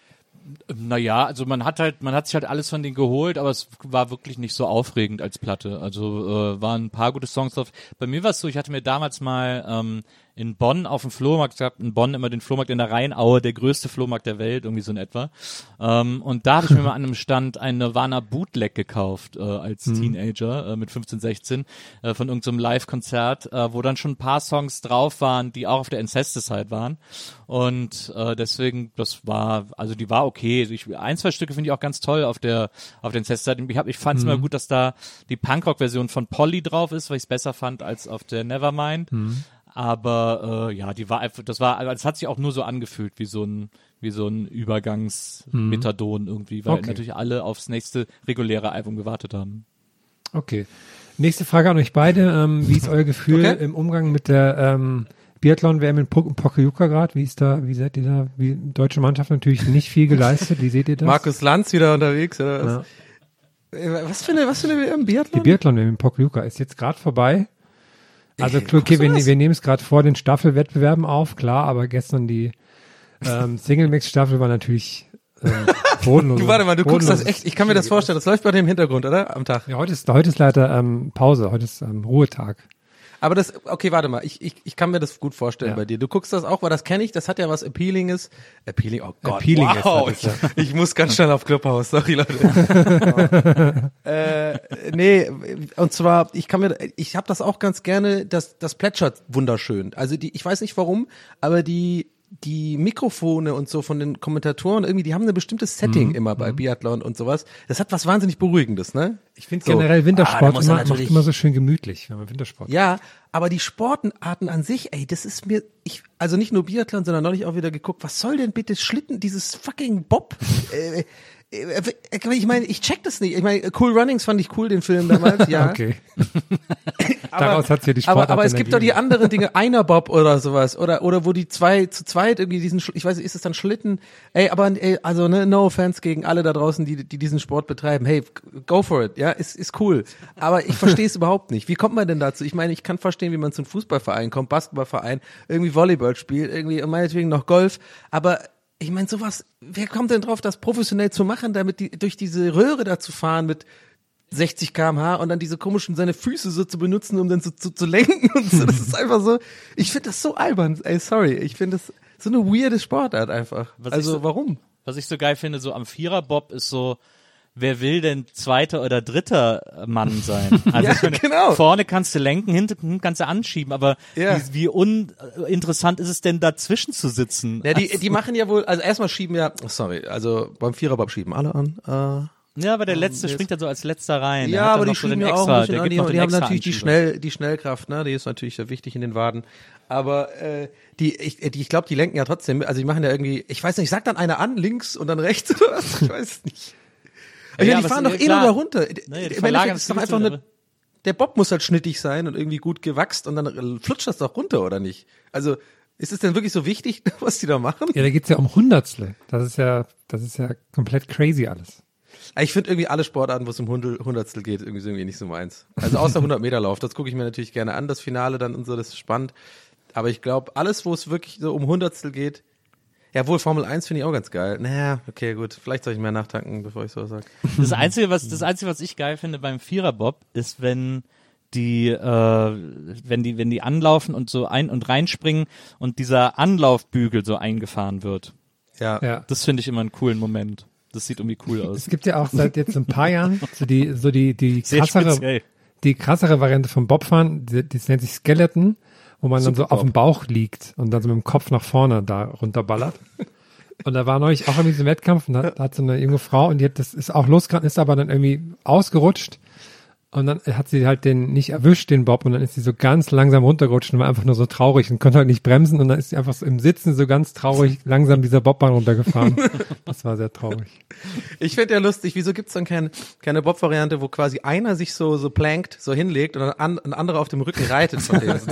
Naja, also man hat halt, man hat sich halt alles von denen geholt, aber es war wirklich nicht so aufregend als Platte. Also äh, waren ein paar gute Songs drauf. Bei mir war es so, ich hatte mir damals mal ähm, in Bonn auf dem Flohmarkt, es gab in Bonn immer den Flohmarkt in der Rheinaue, der größte Flohmarkt der Welt, irgendwie so in etwa. Ähm, und da habe ich mir mal an einem Stand ein Nirvana Bootleg gekauft äh, als mhm. Teenager äh, mit fünfzehn, sechzehn äh, von irgendeinem so Live-Konzert, äh, wo dann schon ein paar Songs drauf waren, die auch auf der Incesticide waren. Und äh, deswegen, das war, also die war okay. Ich, ein, zwei Stücke finde ich auch ganz toll auf der auf der Incesticide. Ich, hab, ich fand es mhm. immer gut, dass da die Punkrock-Version von Polly drauf ist, weil ich es besser fand als auf der Nevermind. Mhm. Aber äh, ja, die war einfach, das war, also es hat sich auch nur so angefühlt wie so ein wie so ein Übergangs-Methadon irgendwie, weil okay. natürlich alle aufs nächste reguläre Album gewartet haben. Okay. Nächste Frage an euch beide. Ähm, wie ist euer Gefühl okay. im Umgang mit der ähm, Biathlon-W M in Pokljuka gerade? Wie ist da, wie seid ihr da? Wie deutsche Mannschaft natürlich nicht viel geleistet. Wie seht ihr das? Markus Lanz wieder unterwegs, oder was? Ja. Was für eine, was für eine W M? Biathlon? Die Biathlon-W M in Pokljuka ist jetzt gerade vorbei. Also Ey, okay, wir, wir nehmen es gerade vor den Staffelwettbewerben auf, klar, aber gestern die ähm, Single-Mix-Staffel war natürlich ähm, bodenlos. Du warte mal, du guckst das echt, ich kann mir das vorstellen, das läuft bei dir im Hintergrund, oder? Am Tag. Ja, heute ist, heute ist leider ähm, Pause, heute ist ähm, Ruhetag. Aber das, okay, warte mal, ich, ich, ich kann mir das gut vorstellen Ja. bei dir. Du guckst das auch, weil das kenne ich, das hat ja was Appealinges. Appealing, oh Gott, Appealing wow. ist das, ich, ich muss ganz schnell auf Clubhouse, sorry Leute. äh, nee, und zwar, ich kann mir, ich habe das auch ganz gerne, das, das plätschert wunderschön. Also die, ich weiß nicht warum, aber die, die Mikrofone und so von den Kommentatoren irgendwie, die haben ein bestimmtes Setting Mhm. immer bei Biathlon und sowas. Das hat was wahnsinnig Beruhigendes, ne? Ich finde So. generell Ah, da Wintersport muss er immer, macht natürlich- immer so schön gemütlich, wenn man Wintersport Ja, aber die Sportarten an sich, ey, das ist mir, ich, also nicht nur Biathlon, sondern neulich auch wieder geguckt, was soll denn bitte Schlitten, dieses fucking Bob? äh, äh, ich meine, ich check das nicht. Ich meine, Cool Runnings fand ich cool, den Film damals, ja. Okay. Aber, Daraus hat ja die aber, Sportart aber es gibt doch die ergeben. anderen Dinge, einer Bob oder sowas, oder oder wo die zwei zu zweit irgendwie diesen, Sch- ich weiß nicht, ist es dann Schlitten? Ey, aber ey, also ne, no offense gegen alle da draußen, die die diesen Sport betreiben. Hey, go for it, ja, ist ist cool. Aber ich verstehe es überhaupt nicht. Wie kommt man denn dazu? Ich meine, ich kann verstehen, wie man zu einem Fußballverein kommt, Basketballverein, irgendwie Volleyball spielt, irgendwie und meinetwegen noch Golf, aber ich meine, sowas, wer kommt denn drauf, das professionell zu machen, damit die durch diese Röhre da zu fahren mit sechzig Kilometer pro Stunde und dann diese komischen, seine Füße so zu benutzen, um dann so zu, zu lenken und so. Das ist einfach so, ich finde das so albern, ey, sorry. Ich finde das so eine weirde Sportart einfach. Was also, ich so- warum? Was ich so geil finde, so am Viererbob ist so, wer will denn zweiter oder dritter Mann sein? Also Ja, ich meine, genau. vorne kannst du lenken, hinten kannst du anschieben, aber Ja. wie, wie uninteressant ist es denn, dazwischen zu sitzen? Ja, die, die machen ja wohl, also erstmal schieben ja, oh, sorry, also beim Viererbob schieben alle an. Äh, Ja, aber der letzte springt dann so als letzter rein. Der ja, hat dann aber die noch so schieben den ja auch extra, ein bisschen der an. gibt Die, noch die den haben extra natürlich die Anschieber. schnell, die Schnellkraft, ne, die ist natürlich sehr wichtig in den Waden. Aber äh, die, ich, die, ich glaube, die lenken ja trotzdem. Also die machen ja irgendwie, ich weiß nicht, sagt dann einer an, links und dann rechts oder was? Ich weiß es nicht. Ja, Ja, die aber fahren es- doch ja, eh nur klar. da runter. Naja, die Im Endeffekt verlagern ist doch das einfach Gewicht, eine, der Bob muss halt schnittig sein und irgendwie gut gewachst und dann flutscht das doch runter, oder nicht? Also ist es denn wirklich so wichtig, was die da machen? Ja, da geht's ja um Hundertstel. Das ist ja, das ist ja komplett crazy alles. Ich finde irgendwie alle Sportarten, wo es um Hundel, Hundertstel geht, irgendwie, so irgendwie nicht so meins. Also außer hundert Meter Lauf, das gucke ich mir natürlich gerne an, das Finale dann und so, das ist spannend. Aber ich glaube, alles, wo es wirklich so um Hundertstel geht, ja wohl, Formel eins finde ich auch ganz geil. Naja, okay, gut, vielleicht soll ich mehr nachtanken, bevor ich sowas sage. Das Einzige, was, das Einzige, was ich geil finde beim Viererbob, ist, wenn die, äh, wenn die, wenn die anlaufen und so ein- und reinspringen und dieser Anlaufbügel so eingefahren wird. Ja. Ja. Das finde ich immer einen coolen Moment. Das sieht irgendwie cool aus. Es gibt ja auch seit jetzt ein paar Jahren so die, so die, die Sehr krassere, speziell. die krassere Variante vom Bobfahren, die, das nennt sich Skeleton, wo man dann so Superbob. auf dem Bauch liegt und dann so mit dem Kopf nach vorne da runterballert. Und da war neulich auch irgendwie so ein Wettkampf und da hat, hat so eine junge Frau und die hat, das ist auch losgerannt, ist aber dann irgendwie ausgerutscht und dann hat sie halt den nicht erwischt, den Bob, und dann ist sie so ganz langsam runtergerutscht und war einfach nur so traurig und konnte halt nicht bremsen und dann ist sie einfach so im Sitzen so ganz traurig langsam dieser Bobbahn runtergefahren. Das war sehr traurig. Ich finde ja lustig, wieso gibt's dann keine, keine Bob-Variante, wo quasi einer sich so, so plankt, so hinlegt und dann an, ein anderer auf dem Rücken reitet von dem.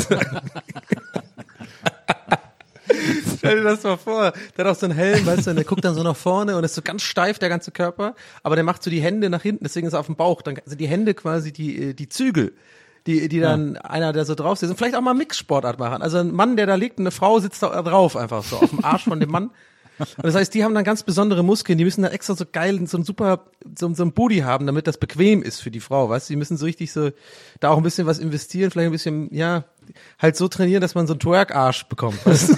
Stell dir das mal vor, der hat auch so einen Helm, weißt du, und der guckt dann so nach vorne und ist so ganz steif, der ganze Körper, aber der macht so die Hände nach hinten, deswegen ist er auf dem Bauch, dann sind die Hände quasi die, die Zügel, die, die dann ja. einer, der so drauf sitzt, und vielleicht auch mal Mixsportart machen, also ein Mann, der da liegt und eine Frau sitzt da drauf einfach so, auf dem Arsch von dem Mann. Und das heißt, die haben dann ganz besondere Muskeln, die müssen dann extra so geil, so ein super, so, so ein Booty haben, damit das bequem ist für die Frau, weißt du? Die müssen so richtig so, da auch ein bisschen was investieren, vielleicht ein bisschen, ja, halt so trainieren, dass man so einen Twerk-Arsch bekommt, weißt du?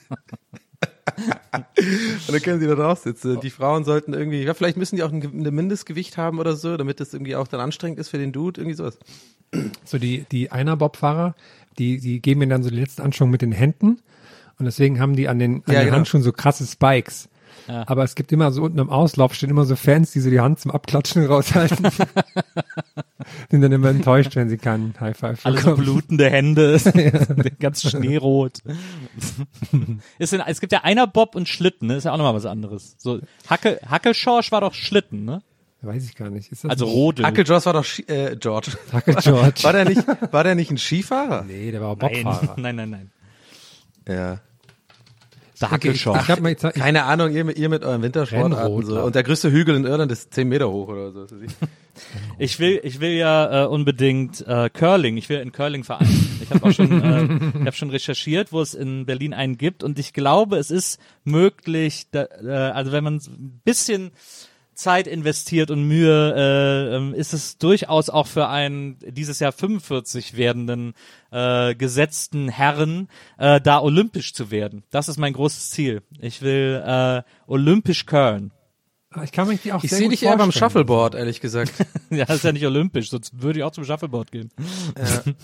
Und dann können sie da drauf sitzen. Die Frauen sollten irgendwie, ja, vielleicht müssen die auch ein, ein Mindestgewicht haben oder so, damit das irgendwie auch dann anstrengend ist für den Dude, irgendwie sowas. So die, die Einer-Bob-Fahrer, die, die geben mir dann so die letzten Anschwung mit den Händen und deswegen haben die an den, an Ja, den genau. Handschuhen so krasse Spikes. Ja. Aber es gibt immer so unten am Auslauf stehen immer so Fans, die so die Hand zum Abklatschen raushalten. Sind dann immer enttäuscht, wenn sie keinen High Five Alle so bekommen. blutende Hände, ganz schneerot. Ist denn, es gibt ja Einer-Bob und Schlitten, ne? Ist ja auch nochmal was anderes. So Hackel, Hackelschorsch war doch Schlitten, ne? Weiß ich gar nicht. Ist das Also nicht? Rodel. Hackel George war doch, Ski, äh, George. Hackel George. War der nicht, war der nicht ein Skifahrer? Nee, der war Nein, Bobfahrer. nein, nein, nein. Ja. Der Hackelschorsch. Ich hab mal, ich, Keine Ahnung, ihr mit, ihr mit euren Wintersportarten Rennrodler. so. Und der größte Hügel in Irland ist zehn Meter hoch oder so. Ich will, ich will ja äh, unbedingt äh, Curling. Ich will in Curling-Verein. Ich habe auch schon, äh, ich habe schon recherchiert, wo es in Berlin einen gibt. Und ich glaube, es ist möglich, da, äh, also wenn man ein bisschen Zeit investiert und Mühe, äh, ähm, ist es durchaus auch für einen dieses Jahr fünfundvierzig werdenden äh, gesetzten Herren äh, da olympisch zu werden. Das ist mein großes Ziel. Ich will äh, olympisch curlen. ich kann mich die auch Ich sehr sehe gut dich eher beim vorstellen. Shuffleboard, ehrlich gesagt. Ja, das ist ja nicht olympisch, sonst würde ich auch zum Shuffleboard gehen. Ja.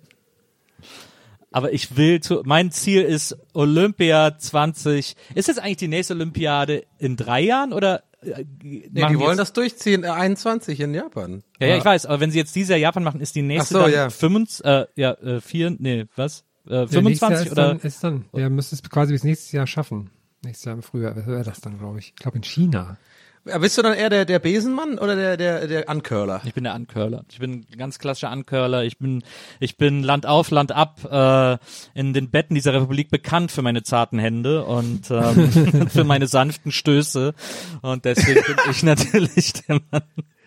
Aber ich will zu, mein Ziel ist Olympia zwanzig. Ist jetzt eigentlich die nächste Olympiade in drei Jahren oder? Äh, Nee, machen die wollen jetzt, das durchziehen, äh, einundzwanzig in Japan. Ja, ja, ich weiß, aber wenn sie jetzt dieses Jahr Japan machen, ist die nächste Ach so, dann ja. fünfundzwanzig, äh, ja, äh, vier, nee, was? Äh, Ja, nächstes fünfundzwanzig Jahr oder? Ist dann, ist dann, ja, müsste es quasi bis nächstes Jahr schaffen. Nächstes Jahr im Frühjahr wäre das dann, glaube ich. Ich glaube in China. Ja, bist du dann eher der, der Besenmann oder der, der, der Uncurler? Ich bin der Uncurler. Ich bin ein ganz klassischer Uncurler. Ich bin, ich bin Land auf, Land ab äh, in den Betten dieser Republik bekannt für meine zarten Hände und ähm, für meine sanften Stöße. Und deswegen bin ich natürlich der Mann.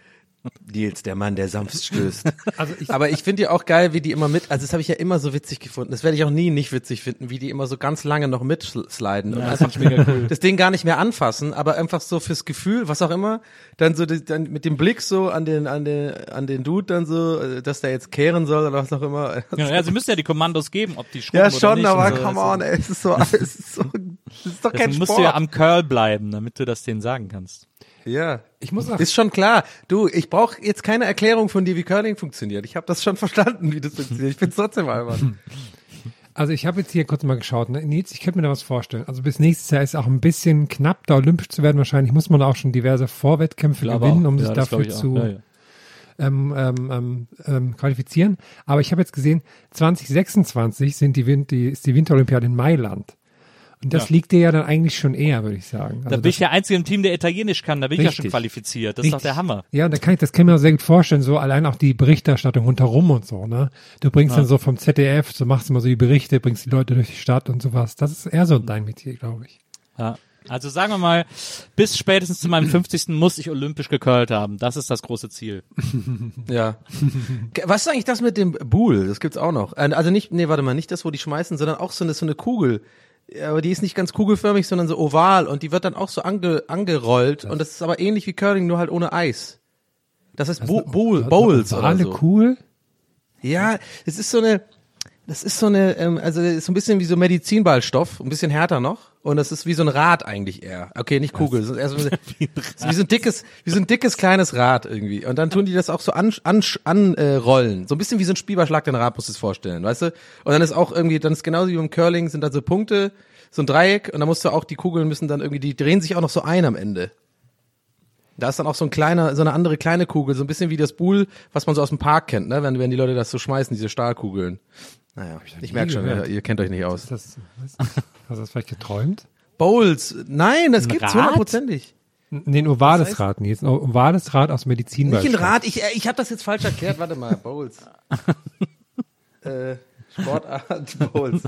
Nils, der Mann, der sanft stößt. Also ich, Aber ich finde ja auch geil, wie die immer mit, also das habe ich ja immer so witzig gefunden, das werde ich auch nie nicht witzig finden, wie die immer so ganz lange noch mitsliden und Ja, das einfach fand ich mega cool. das Ding gar nicht mehr anfassen, aber einfach so fürs Gefühl, was auch immer, dann so die, dann mit dem Blick so an den an den an den Dude dann so, äh, dass der jetzt kehren soll oder was auch immer. Ja, ja, sie müssen ja die Kommandos geben, ob die schrubben Ja, oder schon, nicht. aber und so. come on, ey, es ist so, es ist so, es ist doch kein Deswegen musst Sport. du ja am Curl bleiben, damit du das denen sagen kannst. Ja, ich muss auch, ist schon klar. Du, ich brauche jetzt keine Erklärung von dir, wie Curling funktioniert. Ich habe das schon verstanden, wie das funktioniert. Ich find's trotzdem albern. also ich habe jetzt hier kurz mal geschaut, ne? Nils, ich könnte mir da was vorstellen. Also bis nächstes Jahr ist auch ein bisschen knapp, da olympisch zu werden. Wahrscheinlich muss man da auch schon diverse Vorwettkämpfe Ich glaube gewinnen, auch. um Ja, sich das glaube dafür ich auch. zu Ja, ja. Ähm, ähm, ähm, ähm, qualifizieren. Aber ich habe jetzt gesehen, zwanzig sechsundzwanzig sind die, Win- die, ist die Winterolympiade in Mailand. Und das Ja. liegt dir ja dann eigentlich schon eher, würde ich sagen. Da Also bin ich das- der Einzige im Team, der Italienisch kann. Da bin ich ja schon Richtig. qualifiziert. Das ist doch Richtig. der Hammer. Ja, und da kann ich, das kann ich mir auch sehr gut vorstellen, so allein auch die Berichterstattung rundherum und so, ne? Du bringst Ja. dann so vom Z D F, so machst immer so die Berichte, bringst die Leute durch die Stadt und sowas. Das ist eher so dein Metier, glaube ich. Ja. Also sagen wir mal, bis spätestens zu meinem fünfzigsten muss ich olympisch gecurlt haben. Das ist das große Ziel. Ja. Was ist eigentlich das mit dem Buhl? Das gibt's auch noch. Äh, Also nicht, nee, warte mal, nicht das, wo die schmeißen, sondern auch so eine, so eine Kugel. Ja, aber die ist nicht ganz kugelförmig, sondern so oval und die wird dann auch so ange, angerollt und das ist aber ähnlich wie Curling, nur halt ohne Eis. Das ist Bo- Bowl, Bowls oder Alle so. cool. Ja, es ist so eine, das ist so eine, ähm, also es ist so ein bisschen wie so Medizinballstoff, ein bisschen härter noch. Und das ist wie so ein Rad eigentlich eher. Okay, nicht Kugel, das ist eher so, ein- ist wie so ein dickes, wie so ein dickes kleines Rad irgendwie. Und dann tun die das auch so an, an, an äh, rollen. So ein bisschen wie so ein Spielballschlag, den Rad musst du es vorstellen, weißt du? Und dann ist auch irgendwie, dann ist genauso wie beim Curling, sind dann so Punkte, so ein Dreieck und dann musst du auch, die Kugeln müssen dann irgendwie, die drehen sich auch noch so ein am Ende. Da ist dann auch so ein kleiner, so eine andere kleine Kugel, so ein bisschen wie das Buhl, was man so aus dem Park kennt, ne? Wenn, wenn die Leute das so schmeißen, diese Stahlkugeln. Naja, ich merke schon, gehört. ihr, ihr kennt euch nicht aus. Ist das, was, hast du das vielleicht geträumt? Bowls, nein, das Ein gibt's Rad? hundertprozentig. Nee, ein ovales Rad, Nils. Ein ovales Rad aus Medizinball. Nicht ein Rad, ich, äh, ich habe das jetzt falsch erklärt, warte mal, Bowls. äh, Sportart, Bowls.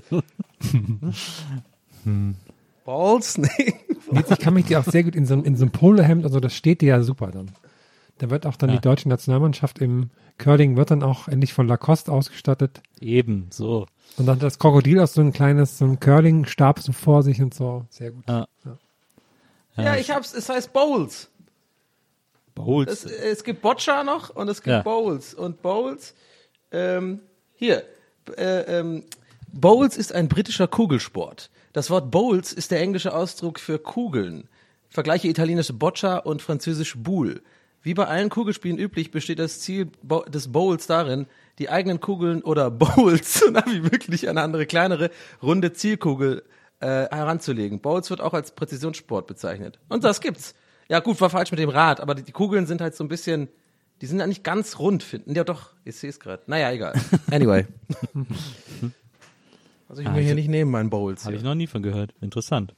Balls? Nee. Nils, ich kann mich dir auch sehr gut in so, einem- in so einem Polohemd und so, das steht dir ja super dann. Da wird auch dann Ja. die deutsche Nationalmannschaft im Curling wird dann auch endlich von Lacoste ausgestattet. Eben, so. Und dann hat das Krokodil auch so ein kleines, so ein Curling-Stab so vor sich und so. Sehr gut. Ja. Ja, ich hab's, es heißt Bowls. Bowls. Es, es gibt Boccia noch und es gibt Ja. Bowls. Und Bowls, ähm, hier, äh, ähm, Bowls ist ein britischer Kugelsport. Das Wort Bowls ist der englische Ausdruck für Kugeln. Vergleiche italienische Boccia und französisch Boule. Wie bei allen Kugelspielen üblich besteht das Ziel Bo- des Bowls darin, die eigenen Kugeln oder Bowls, so nah wie möglich eine andere kleinere, runde Zielkugel äh, heranzulegen. Bowls wird auch als Präzisionssport bezeichnet. Und das gibt's. Ja gut, war falsch mit dem Rad, aber die, die Kugeln sind halt so ein bisschen, die sind ja nicht ganz rund, finden. Ja doch, ich sehe es gerade. Naja, egal. Anyway. Also ich will Ah, hier ich- nicht nehmen, meinen Bowls. Habe ich Hier. noch nie von gehört. Interessant.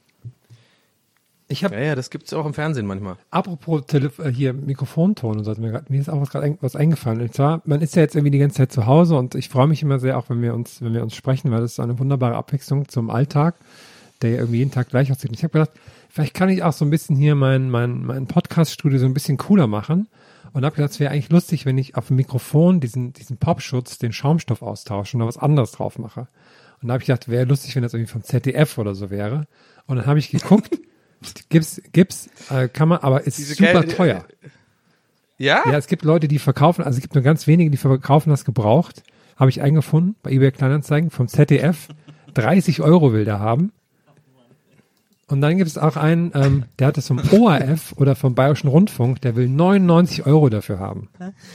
Ich habe Ja, ja, das gibt's auch im Fernsehen manchmal. Apropos Telef äh, hier Mikrofonton und so, hat mir, grad, mir ist auch was gerade ein, was eingefallen. Und zwar, man ist ja jetzt irgendwie die ganze Zeit zu Hause und ich freue mich immer sehr, auch wenn wir uns, wenn wir uns sprechen, weil das ist eine wunderbare Abwechslung zum Alltag, der ja irgendwie jeden Tag gleich aussieht. Und ich habe gedacht, vielleicht kann ich auch so ein bisschen hier mein, mein, mein Podcast-Studio so ein bisschen cooler machen. Und habe gedacht, es wäre eigentlich lustig, wenn ich auf dem Mikrofon diesen, diesen Popschutz, den Schaumstoff austausche und da was anderes drauf mache. Und da habe ich gedacht, wäre lustig, wenn das irgendwie vom Z D F oder so wäre. Und dann habe ich geguckt, gibt's, gibt's, äh, kann man, aber ist Diese super Gel- teuer. Ja? Ja, es gibt Leute, die verkaufen, also es gibt nur ganz wenige, die verkaufen das gebraucht. Habe ich eingefunden bei eBay Kleinanzeigen vom Z D F. dreißig Euro will der haben. Und dann gibt es auch einen, ähm, der hat es vom O R F oder vom Bayerischen Rundfunk, der will neunundneunzig Euro dafür haben.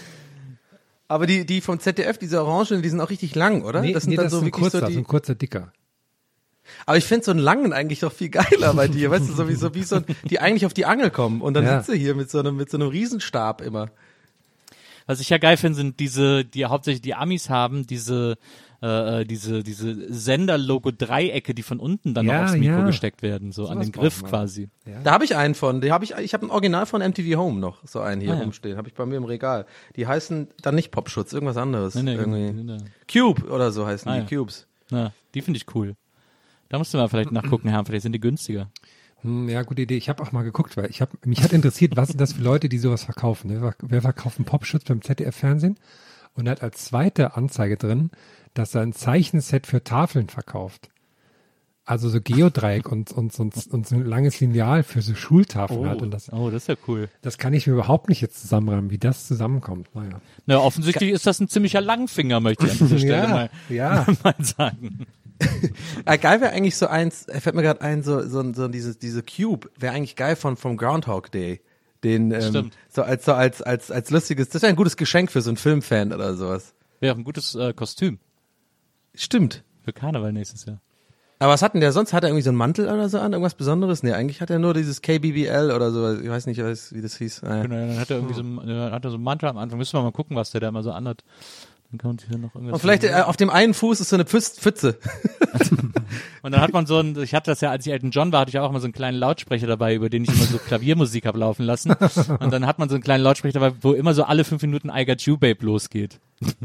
Aber die, die vom Z D F, diese Orangen, die sind auch richtig lang, oder? Nee, das sind nee, dann das so ist ein wirklich kurzer, so so die. ein kurzer Dicker. Aber ich finde so einen langen eigentlich doch viel geiler bei dir, weißt du, so wie so, wie so ein, die eigentlich auf die Angel kommen und dann Ja. sitzt du hier mit so einem, mit so einem Riesenstab immer. Was ich ja geil finde, sind diese, die hauptsächlich die Amis haben, diese, äh, diese, diese Sender-Logo-Dreiecke, die von unten dann Ja, noch aufs Mikro ja. gesteckt werden, so an Sowas den Griff braucht man. quasi. Da habe ich einen von, die habe ich, ich habe ein Original von M T V Home noch, so einen hier Ah, ja. rumstehen, habe ich bei mir im Regal. Die heißen dann nicht Popschutz, irgendwas anderes. Nee, nee, Irgendwie. nee, nee. Cube oder so heißen Ah, die, ja. Cubes. Na, die finde ich cool. Da musst du mal vielleicht nachgucken, Herr, vielleicht sind die günstiger. Hm, ja, gute Idee. Ich habe auch mal geguckt, weil ich habe mich hat interessiert, was sind das für Leute, die sowas verkaufen. Wer, wer verkauft einen Popschutz beim Z D F-Fernsehen? Und er hat als zweite Anzeige drin, dass er ein Zeichenset für Tafeln verkauft. Also so Geodreieck und, und, und, und so ein langes Lineal für so Schultafeln hat. Und das, Oh, das ist ja cool. das kann ich mir überhaupt nicht jetzt zusammenreimen, wie das zusammenkommt. Naja. Na, offensichtlich ist das ein ziemlicher Langfinger, möchte ich an dieser Stelle Ja, mal, ja. mal sagen. Ah, geil wäre eigentlich so eins, er fällt mir gerade ein, so, so, so diese, diese Cube wäre eigentlich geil von, vom Groundhog Day. Den, ähm, Stimmt. so als, so als, als, als lustiges, das wäre ein gutes Geschenk für so einen Filmfan oder sowas. Wäre auch ein gutes äh, Kostüm Stimmt. für Karneval nächstes Jahr. Aber was hat denn der sonst? Hat er irgendwie so einen Mantel oder so an? Irgendwas Besonderes? Nee, eigentlich hat er nur dieses K B B L oder so. Ich weiß nicht, wie das hieß. Naja. Genau, dann hat er irgendwie so, einen- äh, hat er so einen Mantel am Anfang. Müssen wir mal gucken, was der da immer so anhat. Dann kann man sich hier noch irgendwas. Und vielleicht äh, auf dem einen Fuß ist so eine Pfütz, Pfütze. Und dann hat man so ein, ich hatte das ja, als ich Elton John war, hatte ich auch immer so einen kleinen Lautsprecher dabei, über den ich immer so Klaviermusik habe laufen lassen. Und dann hat man so einen kleinen Lautsprecher dabei, wo immer so alle fünf Minuten I Got You Babe losgeht.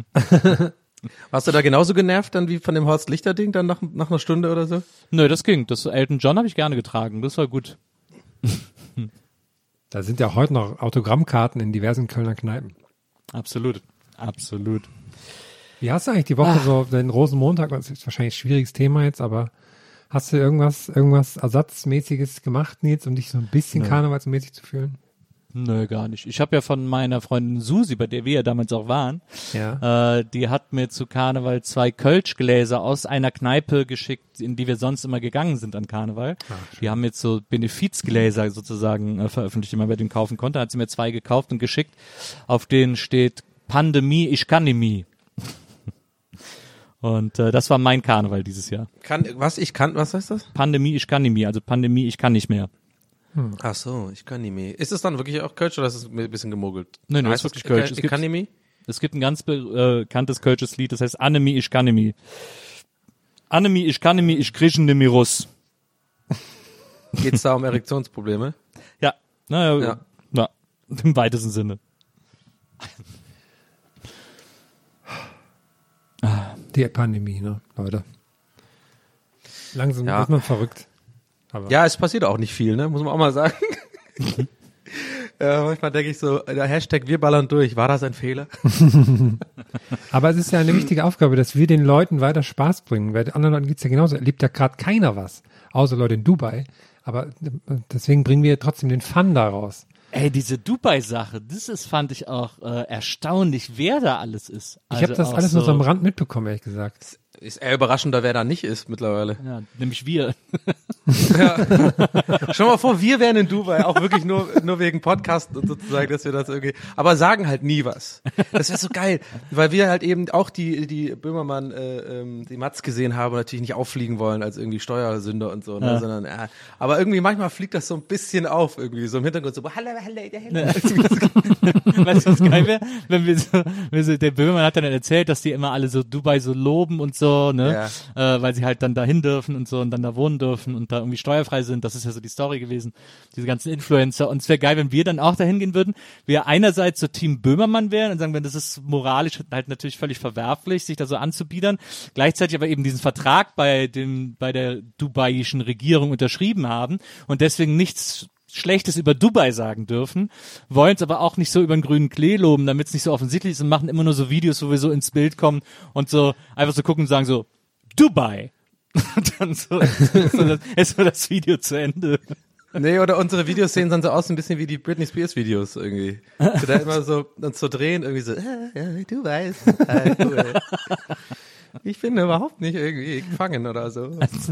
Warst du da genauso genervt dann wie von dem Horst Lichter Ding dann nach, nach einer Stunde oder so? Nö, das ging. Das Elton John habe ich gerne getragen. Das war gut. Da sind ja heute noch Autogrammkarten in diversen Kölner Kneipen. Absolut. Absolut. Wie hast du eigentlich die Woche so den Rosenmontag? Das ist wahrscheinlich ein schwieriges Thema jetzt, aber hast du irgendwas, irgendwas Ersatzmäßiges gemacht, Nils, um dich so ein bisschen karnevalsmäßig zu fühlen? Nö, gar nicht. Ich habe ja von meiner Freundin Susi, bei der wir ja damals auch waren, Ja. äh, die hat mir zu Karneval zwei Kölschgläser aus einer Kneipe geschickt, in die wir sonst immer gegangen sind an Karneval. Die haben jetzt so Benefizgläser sozusagen äh, veröffentlicht, die man bei denen kaufen konnte. Hat sie mir zwei gekauft und geschickt. Auf denen steht Pandemie, ich kann nie. Und äh, das war mein Karneval dieses Jahr. Kann, was, ich kann, was heißt das? Pandemie, ich kann nie mehr. Also Pandemie, ich kann nicht mehr. Ach so, ich kann nicht mehr. Ist es dann wirklich auch Kölsch oder ist es ein bisschen gemogelt? Nee, nee, Heißt ist wirklich es, Kölsch. Ich, Es ich kann gibt- nicht mehr? Es gibt ein ganz be- äh, bekanntes kölsches Lied, das heißt Annemie, ich kann nie. Annemie, ich kann nie, ich kriege nie Russ. Geht's da um Erektionsprobleme? Ja, naja, Ja. ja. Im weitesten Sinne. Die Pandemie, ne, Leute. Langsam Ja. wird man verrückt. Aber Ja, es passiert auch nicht viel, ne? Muss man auch mal sagen. Ja, manchmal denke ich so, der Hashtag wir ballern durch, war das ein Fehler? Aber es ist ja eine wichtige Aufgabe, dass wir den Leuten weiter Spaß bringen. Bei den anderen Leuten geht's ja genauso. Erlebt ja gerade keiner was, außer Leute in Dubai. Aber deswegen bringen wir trotzdem den Fun daraus. Ey, diese Dubai-Sache, das ist, fand ich auch äh, erstaunlich, wer da alles ist. Ich Also habe das auch alles nur so am Rand mitbekommen, ehrlich gesagt. Ist eher überraschender, wer da nicht ist mittlerweile. Ja, nämlich wir. Ja. Schau mal vor, wir wären in Dubai, auch wirklich nur nur wegen Podcast und sozusagen, dass wir das irgendwie, aber sagen halt nie was. Das wäre so geil, weil wir halt eben auch die die Böhmermann, äh, ähm, die Matz gesehen haben und natürlich nicht auffliegen wollen als irgendwie Steuersünder und so, ne, Ja. sondern ja, aber irgendwie manchmal fliegt das so ein bisschen auf irgendwie, so im Hintergrund so, hallo, hallo, hallo. Weißt du, was geil wäre? Wenn wir so, wenn so, der Böhmermann hat dann erzählt, dass die immer alle so Dubai so loben und so, ne, äh, weil sie halt dann dahin dürfen und so und dann da wohnen dürfen und da irgendwie steuerfrei sind. Das ist ja so die Story gewesen, diese ganzen Influencer. Und es wäre geil, wenn wir dann auch dahin gehen würden, wir einerseits so Team Böhmermann wären und sagen, wenn das ist moralisch halt natürlich völlig verwerflich, sich da so anzubiedern, gleichzeitig aber eben diesen Vertrag bei dem, bei der dubaiischen Regierung unterschrieben haben und deswegen nichts Schlechtes über Dubai sagen dürfen, wollen es aber auch nicht so über den grünen Klee loben, damit es nicht so offensichtlich ist und machen immer nur so Videos, wo wir so ins Bild kommen und so einfach so gucken und sagen so, Dubai. Und dann so, ist so das, ist so das Video zu Ende. Nee, oder unsere Videos sehen dann so aus, ein bisschen wie die Britney Spears Videos irgendwie. Wir da immer so uns so drehen, irgendwie so, ah, ja, du weißt, ah, cool. Ich bin überhaupt nicht irgendwie gefangen oder so.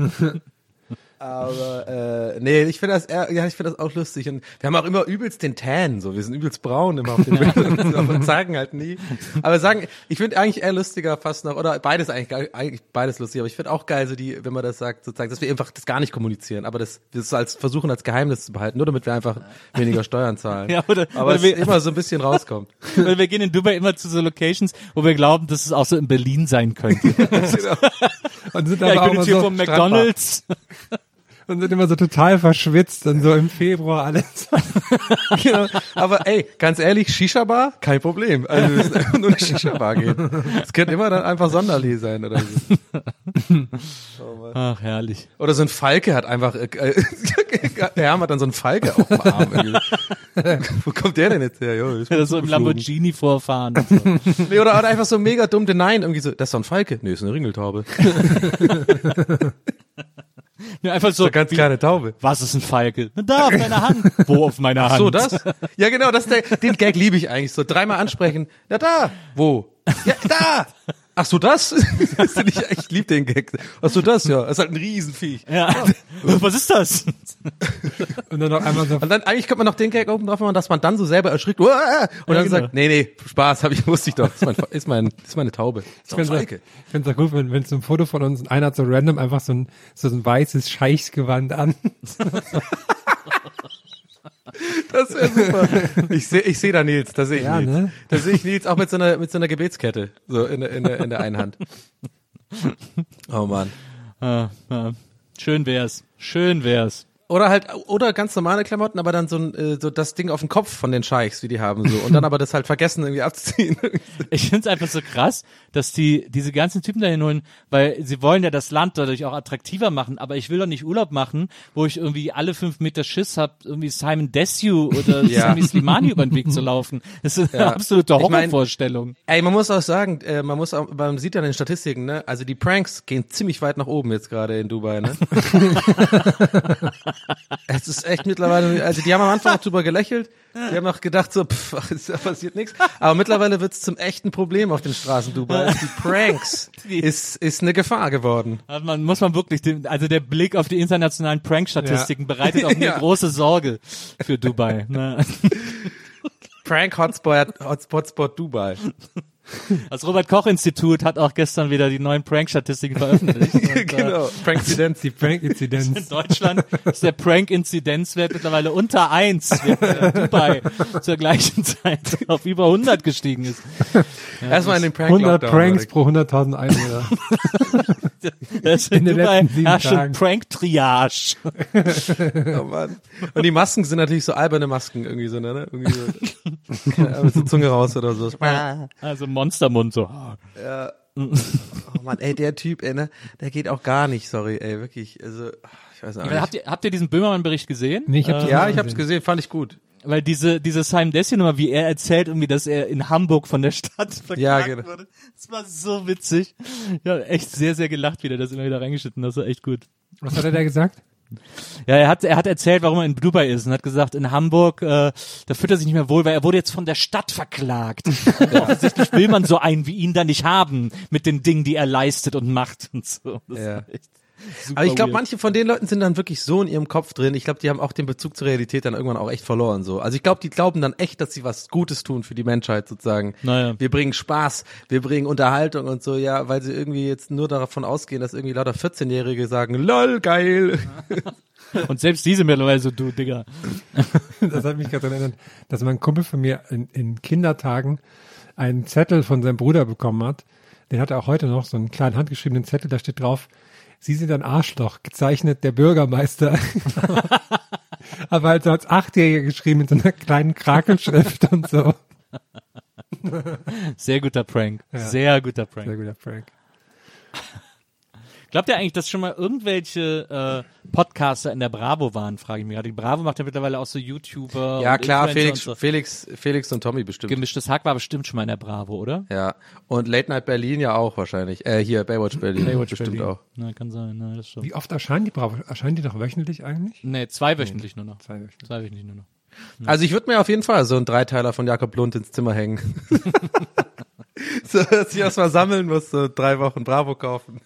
Aber äh, nee, ich finde das eher, ja, ich finde das auch lustig und wir haben auch immer übelst den Tan, so wir sind übelst braun immer auf den Bildern und sagen halt nie. Aber sagen, ich finde eigentlich eher lustiger fast noch oder beides eigentlich, eigentlich beides lustig, aber ich finde auch geil so die, wenn man das sagt, sozusagen, dass wir einfach das gar nicht kommunizieren, aber das wir es als versuchen als Geheimnis zu behalten, nur damit wir einfach weniger Steuern zahlen. Ja, oder, aber oder es wir, immer so ein bisschen rauskommt. Oder wir gehen in Dubai immer zu so Locations, wo wir glauben, dass es auch so in Berlin sein könnte. Genau. Und sind Ja, aber ich auch bin immer jetzt hier so vom McDonald's. und sind immer so total verschwitzt und so im Februar alles. Genau. Aber ey, ganz ehrlich, Shisha-Bar, kein Problem. Also wir müssen einfach nur eine Shisha-Bar gehen. Es könnte immer dann einfach Sonderlee sein oder so. Oh, Ach, herrlich. oder so ein Falke hat einfach, äh, äh, Herm hat dann so einen Falke auf dem Arm. Irgendwie. Wo kommt der denn jetzt her? Jo, ist Ja, das so im geflogen. Lamborghini vorfahren. Und so. Nee, oder, oder einfach so mega dumm Nein, irgendwie so, das ist doch ein Falke. Nee, ist eine Ringeltaube. Ja, einfach so, So ganz wie, kleine Taube. was ist ein Falke? Na, da, auf deiner Hand. Wo auf meiner Hand? So, das? Ja, genau, das ist der, den Gag liebe ich eigentlich. So dreimal ansprechen. Ja, da. Wo? Ja, da. Ach so, das? Das find ich, ich liebe den Gag. Ach so, das, ja. Das ist halt ein Riesenviech. Ja. Was ist das? Und dann noch einmal so, Und dann, eigentlich könnte man noch den Gag oben drauf machen, dass man dann so selber erschrickt. Und dann genau. sagt, nee, nee, Spaß, hab ich, wusste ich doch. Das ist, mein, ist, mein, ist meine Taube. ich finde es auch gut, wenn, wenn so ein Foto von uns und einer hat so random einfach so ein, so ein weißes Scheichsgewand an. Das wäre super. Ich sehe ich seh da Nils, da sehe ich Ja, Nils. ne? Da sehe ich Nils auch mit so einer, mit so einer Gebetskette. So in der, in der, in der einen Hand. Oh Mann. Ah, ah. Schön wär's. Schön wär's. Oder halt, oder ganz normale Klamotten, aber dann so ein, äh, so das Ding auf dem Kopf von den Scheichs, wie die haben, so. Und dann aber das halt vergessen, irgendwie abzuziehen. Ich find's einfach so krass, dass die diese ganzen Typen dahin holen, weil sie wollen ja das Land dadurch auch attraktiver machen, aber ich will doch nicht Urlaub machen, wo ich irgendwie alle fünf Meter Schiss hab, irgendwie Simon Desue oder Ja. Sami Slimani über den Weg zu laufen. Das ist eine Ja. absolute Ich mein- Horrorvorstellung. Ey, man muss auch sagen, äh, man muss auch, man sieht ja in den Statistiken, ne, also die Pranks gehen ziemlich weit nach oben jetzt gerade in Dubai, ne? Es ist echt mittlerweile, also die haben am Anfang noch drüber gelächelt, die haben auch gedacht so, pff, ach, da passiert nichts, aber mittlerweile wird's zum echten Problem auf den Straßen Dubais. Die Pranks ist, ist eine Gefahr geworden. Also man muss man wirklich, den, also der Blick auf die internationalen Prank-Statistiken bereitet auch mir Ja. große Sorge für Dubai. Ne? Prank Hotspot, Hotspot Spot Dubai. Das Robert-Koch-Institut hat auch gestern wieder die neuen Prank-Statistiken veröffentlicht. Und, äh, Genau, Prank-Inzidenz. Die Prank-Inzidenz. In Deutschland ist der Prank-Inzidenzwert mittlerweile unter eins, während äh, Dubai zur gleichen Zeit auf über hundert gestiegen ist. Erstmal in den Prank hundert Lockdown, Pranks direkt. pro hunderttausend Einwohner. Das in In den Dubai letzten sieben herrscht ein Tagen. Prank-Triage. Oh Mann. Und die Masken sind natürlich so alberne Masken irgendwie so, ne? Irgendwie so, ja, mit so Zunge raus oder so. Also Monstermund so. Oh Mann, ey, der Typ, ey, ne, der geht auch gar nicht, sorry, ey, wirklich, also, ich weiß auch nicht. Habt ihr, habt ihr diesen Böhmermann-Bericht gesehen? Nee, ich hab die Ja, mal ich hab's gesehen, fand ich gut. Weil diese, diese Simon Desue-Nummer, wie er erzählt, irgendwie, dass er in Hamburg von der Stadt verklagt Ja, genau. wurde. Das war so witzig. Ja, echt sehr, sehr gelacht, wie der das immer wieder reingeschnitten hat. Das war echt gut. Was hat er da gesagt? Ja, er hat, er hat erzählt, warum er in Dubai ist und hat gesagt, in Hamburg, äh, da fühlt er sich nicht mehr wohl, weil er wurde jetzt von der Stadt verklagt. Und offensichtlich will man so einen wie ihn da nicht haben, mit den Dingen, die er leistet und macht und so. Das Ja. ist echt super Aber ich glaube, weird. manche von den Leuten sind dann wirklich so in ihrem Kopf drin. Ich glaube, die haben auch den Bezug zur Realität dann irgendwann auch echt verloren. So. Also ich glaube, die glauben dann echt, dass sie was Gutes tun für die Menschheit sozusagen. Naja. Wir bringen Spaß, wir bringen Unterhaltung und so, ja, weil sie irgendwie jetzt nur davon ausgehen, dass irgendwie lauter vierzehnjährige sagen, lol, geil. Und selbst diese mittlerweile so, du, Digga. Das hat mich gerade daran erinnert, dass mein Kumpel von mir in, in Kindertagen einen Zettel von seinem Bruder bekommen hat. Den hat er auch heute noch, so einen kleinen handgeschriebenen Zettel, da steht drauf, Sie sind ein Arschloch, gezeichnet der Bürgermeister. Aber halt so als Achtjähriger geschrieben mit so einer kleinen Krakelschrift und so. Sehr guter Prank. Ja. Sehr guter Prank. Sehr guter Prank. Glaubt ihr eigentlich, dass schon mal irgendwelche äh, Podcaster in der Bravo waren, frage ich mich gerade. Die Bravo macht ja mittlerweile auch so YouTuber Ja, und klar, Influencer Felix, und so. Felix, Felix und Tommy bestimmt. Gemischtes Hack war bestimmt schon mal in der Bravo, oder? Ja. Und Late Night Berlin ja auch wahrscheinlich. Äh, hier, Baywatch Berlin. Baywatch bestimmt Berlin. auch. Na, kann sein, na, das schon. Wie oft erscheinen die Bravo? Erscheinen die doch wöchentlich eigentlich? Nee, zweiwöchentlich nur noch. Zwei wöchentlich. Zweiwöchentlich nur noch. Also ich würde mir auf jeden Fall so einen Dreiteiler von Jakob Lund ins Zimmer hängen. So, dass ich erst mal sammeln muss, so drei Wochen Bravo kaufen.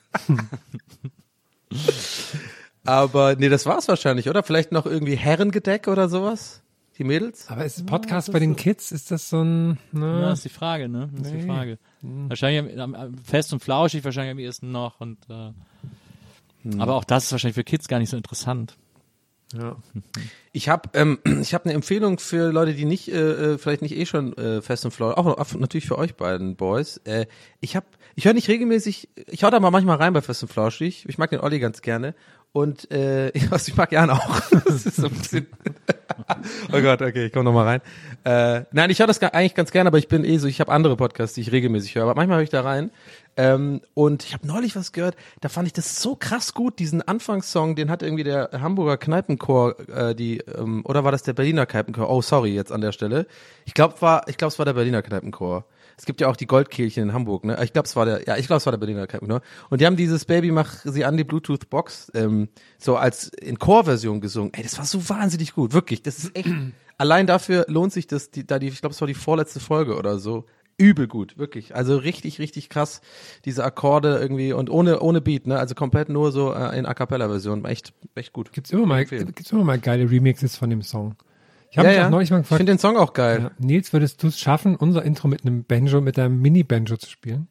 Aber nee, das war's wahrscheinlich, oder? Vielleicht noch irgendwie Herrengedeck oder sowas? Die Mädels? Aber ist Podcast bei den Kids, ist das so ein, Ja, ne? ist die Frage, ne? Das ist die Nee. Frage. Wahrscheinlich am, am, fest und flauschig, wahrscheinlich am ehesten noch. Und, äh, Aber auch das ist wahrscheinlich für Kids gar nicht so interessant. Ja. Ich habe ähm, ich habe eine Empfehlung für Leute, die nicht äh, äh, vielleicht nicht eh schon äh, fest und flauschig, auch, auch natürlich für euch beiden Boys. Äh, ich habe ich höre nicht regelmäßig, ich hau da mal manchmal rein bei fest und flauschig. Ich mag den Olli ganz gerne und äh, was ich mag Jan auch. Das ist so ein bisschen oh Gott, okay, ich komme noch mal rein. Äh, nein, ich höre das gar, eigentlich ganz gerne, aber ich bin eh so, ich habe andere Podcasts, die ich regelmäßig höre, aber manchmal höre ich da rein. Ähm, und ich habe neulich was gehört, da fand ich das so krass gut, diesen Anfangssong, den hat irgendwie der Hamburger Kneipenchor, äh, die, ähm, oder war das der Berliner Kneipenchor? Oh, sorry, jetzt an der Stelle. Ich glaube, war, ich glaube, es war der Berliner Kneipenchor. Es gibt ja auch die Goldkehlchen in Hamburg, ne? Ich glaube, es war der, ja, ich glaube, es war der Berliner Kneipenchor. Und die haben dieses Baby mach sie an die Bluetooth Box, ähm, so als in Chorversion gesungen. Ey, das war so wahnsinnig gut, wirklich. Das ist echt, allein dafür lohnt sich das, die, da die, ich glaube, es war die vorletzte Folge oder so. Übel gut, wirklich. Also richtig, richtig krass, diese Akkorde irgendwie und ohne ohne Beat, ne? Also komplett nur so äh, in A-Cappella-Version. Echt, echt gut. Gibt's immer mal, Empfehlen. gibt's immer mal geile Remixes von dem Song. Ich habe Ja, mich ja. auch neulich mal Ich gefragt, finde den Song auch geil. ja, Nils, würdest du es schaffen, unser Intro mit einem Banjo, mit einem Mini-Banjo zu spielen?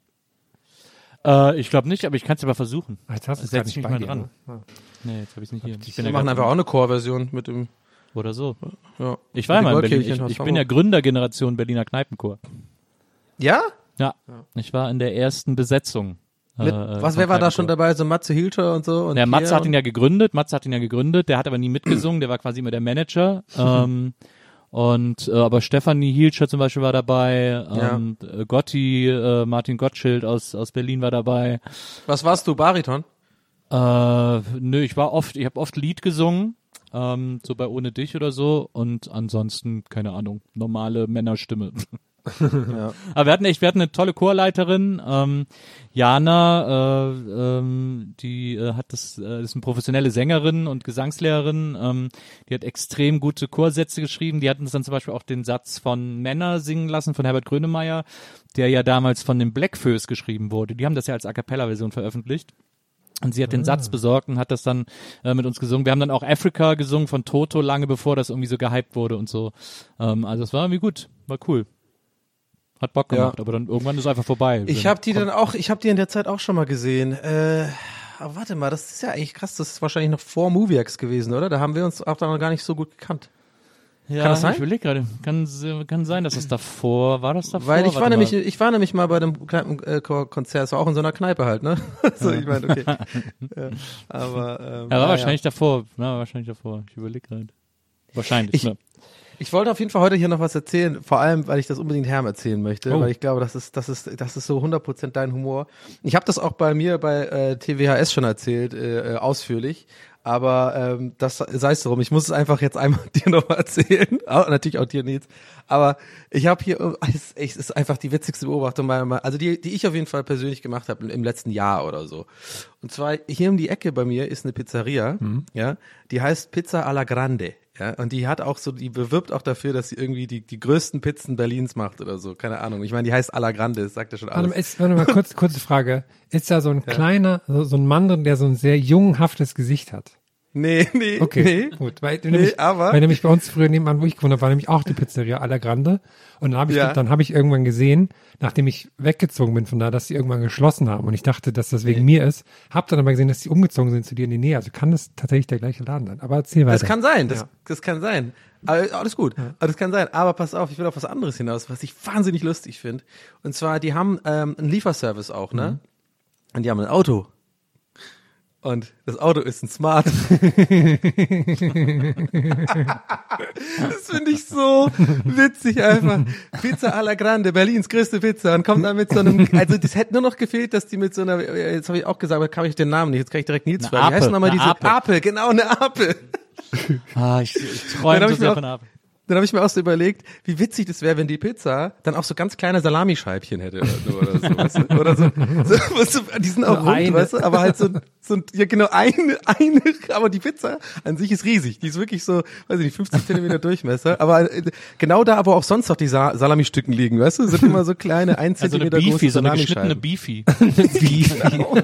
Äh, ich glaube nicht, aber ich kann es aber versuchen. Ah, jetzt hast du es Setz gar nicht mich bei mal dir, dran. ne? Ja. Nee, jetzt habe ich es nicht hier. Ich Wir ja machen grad- einfach auch eine Chorversion mit dem. Oder so. Ja. Ich war ja Die mal in Berlin. Goldkehlchen Ich, aus ich bin Hamburg. ja Gründergeneration Berliner Kneipenchor. Ja? Ja, ich war in der ersten Besetzung. Mit, äh, was, vom wer war da schon Kneipenchor. dabei? So Matze Hilter und so? Und Der Matze Pierre hat ihn ja gegründet, Matze hat ihn ja gegründet, der hat aber nie mitgesungen, der war quasi immer der Manager. ähm, und äh, aber Stefanie Hielscher zum Beispiel war dabei, ähm, äh, Gotti, äh, Martin Gottschild aus aus Berlin war dabei. Was warst du, Bariton? Äh, nö, ich war oft, ich habe oft Lied gesungen, ähm, so bei Ohne dich oder so und ansonsten, keine Ahnung, normale Männerstimme. Ja. Aber wir hatten echt, wir hatten eine tolle Chorleiterin, ähm, Jana, äh, ähm, die äh, hat das, äh, ist eine professionelle Sängerin und Gesangslehrerin, ähm, die hat extrem gute Chorsätze geschrieben, die hatten uns dann zum Beispiel auch den Satz von Männer singen lassen, von Herbert Grönemeyer, der ja damals von den Blackfoes geschrieben wurde, die haben das ja als A-Cappella-Version veröffentlicht. Und sie hat den Ah. Satz besorgt und hat das dann äh, mit uns gesungen. Wir haben dann auch Africa gesungen von Toto, lange bevor das irgendwie so gehypt wurde und so. Ähm, also es war irgendwie gut, war cool. Hat Bock Ja. gemacht, aber dann irgendwann ist es einfach vorbei. Ich habe die dann auch, ich habe die in der Zeit auch schon mal gesehen. Äh, aber warte mal, das ist ja eigentlich krass, das ist wahrscheinlich noch vor Moviex gewesen, oder? Da haben wir uns auch dann noch gar nicht so gut gekannt. Ja, Kann das sein? ich überlege gerade. Kann, kann sein, dass es davor, war das davor? Weil ich Warte war nämlich, mal. ich war nämlich mal bei dem Kneipenkonzert, es war auch in so einer Kneipe halt, ne? So, ich meine, okay. Ja, aber ähm, Ja, war naja. wahrscheinlich davor. Ja, wahrscheinlich davor. Ich überlege gerade. Wahrscheinlich, Ich- ne? Ich wollte auf jeden Fall heute hier noch was erzählen, vor allem, weil ich das unbedingt Herm erzählen möchte, Oh. weil ich glaube, das ist, das ist, das ist so hundert Prozent dein Humor. Ich habe das auch bei mir bei äh, T W H S schon erzählt, äh, äh, ausführlich, aber ähm, das sei es drum. Ich muss es einfach jetzt einmal dir noch mal erzählen, auch, natürlich auch dir, Nils. Aber ich habe hier, es ist, ist einfach die witzigste Beobachtung, also die, die ich auf jeden Fall persönlich gemacht habe im letzten Jahr oder so. Und zwar hier um die Ecke bei mir ist eine Pizzeria, mhm. ja, die heißt Pizza alla Grande. Ja, und die hat auch so, die bewirbt auch dafür, dass sie irgendwie die, die größten Pizzen Berlins macht oder so. Keine Ahnung. Ich meine, die heißt Alla Grande, das sagt ja schon alles. Warte mal, ist, warte mal kurz, kurze Frage. Ist da so ein ja. kleiner, so, so ein Mann drin, der so ein sehr jungenhaftes Gesicht hat? Nee, nee, okay, nee. Gut, weil, nee, nämlich, aber. weil nämlich bei uns früher nebenan, wo ich gewohnt habe, war nämlich auch die Pizzeria Alla Grande. Und dann habe ich, ja. dann habe ich irgendwann gesehen, nachdem ich weggezogen bin von da, dass sie irgendwann geschlossen haben. Und ich dachte, dass das wegen nee. mir ist. Hab dann aber gesehen, dass sie umgezogen sind zu dir in die Nähe. Also kann das tatsächlich der gleiche Laden sein. Aber erzähl weiter. Das kann sein, das, ja. das kann sein. Aber, alles gut, ja. aber das kann sein. Aber pass auf, ich will auf was anderes hinaus, was ich wahnsinnig lustig finde. Und zwar, die haben ähm, einen Lieferservice auch, ne? Mhm. Und die haben ein Auto. Und das Auto ist ein Smart. Das finde ich so witzig einfach. Pizza alla Grande, Berlins größte Pizza. Und kommt dann mit so einem, also das hätte nur noch gefehlt, dass die mit so einer, jetzt habe ich auch gesagt, aber kam ich den Namen nicht, jetzt kann ich direkt Nils fragen. Wie heißt nochmal diese Apel. Apel, genau, eine Apel. Ah, ich, ich träume so sehr von Apel. Dann habe ich mir auch so überlegt, wie witzig das wäre, wenn die Pizza dann auch so ganz kleine Salamischeibchen hätte oder, oder so, weißt du? Oder so, so, so, die sind auch so rund, eine. Weißt du, aber halt so, so, ja genau, eine, eine, aber die Pizza an sich ist riesig, die ist wirklich so, weiß ich nicht, fünfzig Zentimeter Durchmesser, aber genau da, aber auch sonst noch die Sa- Salami-Stücken liegen, weißt du, sind immer so kleine, ein Zentimeter also große so eine Salamischeiben. Beefy, so eine Beefy. Genau.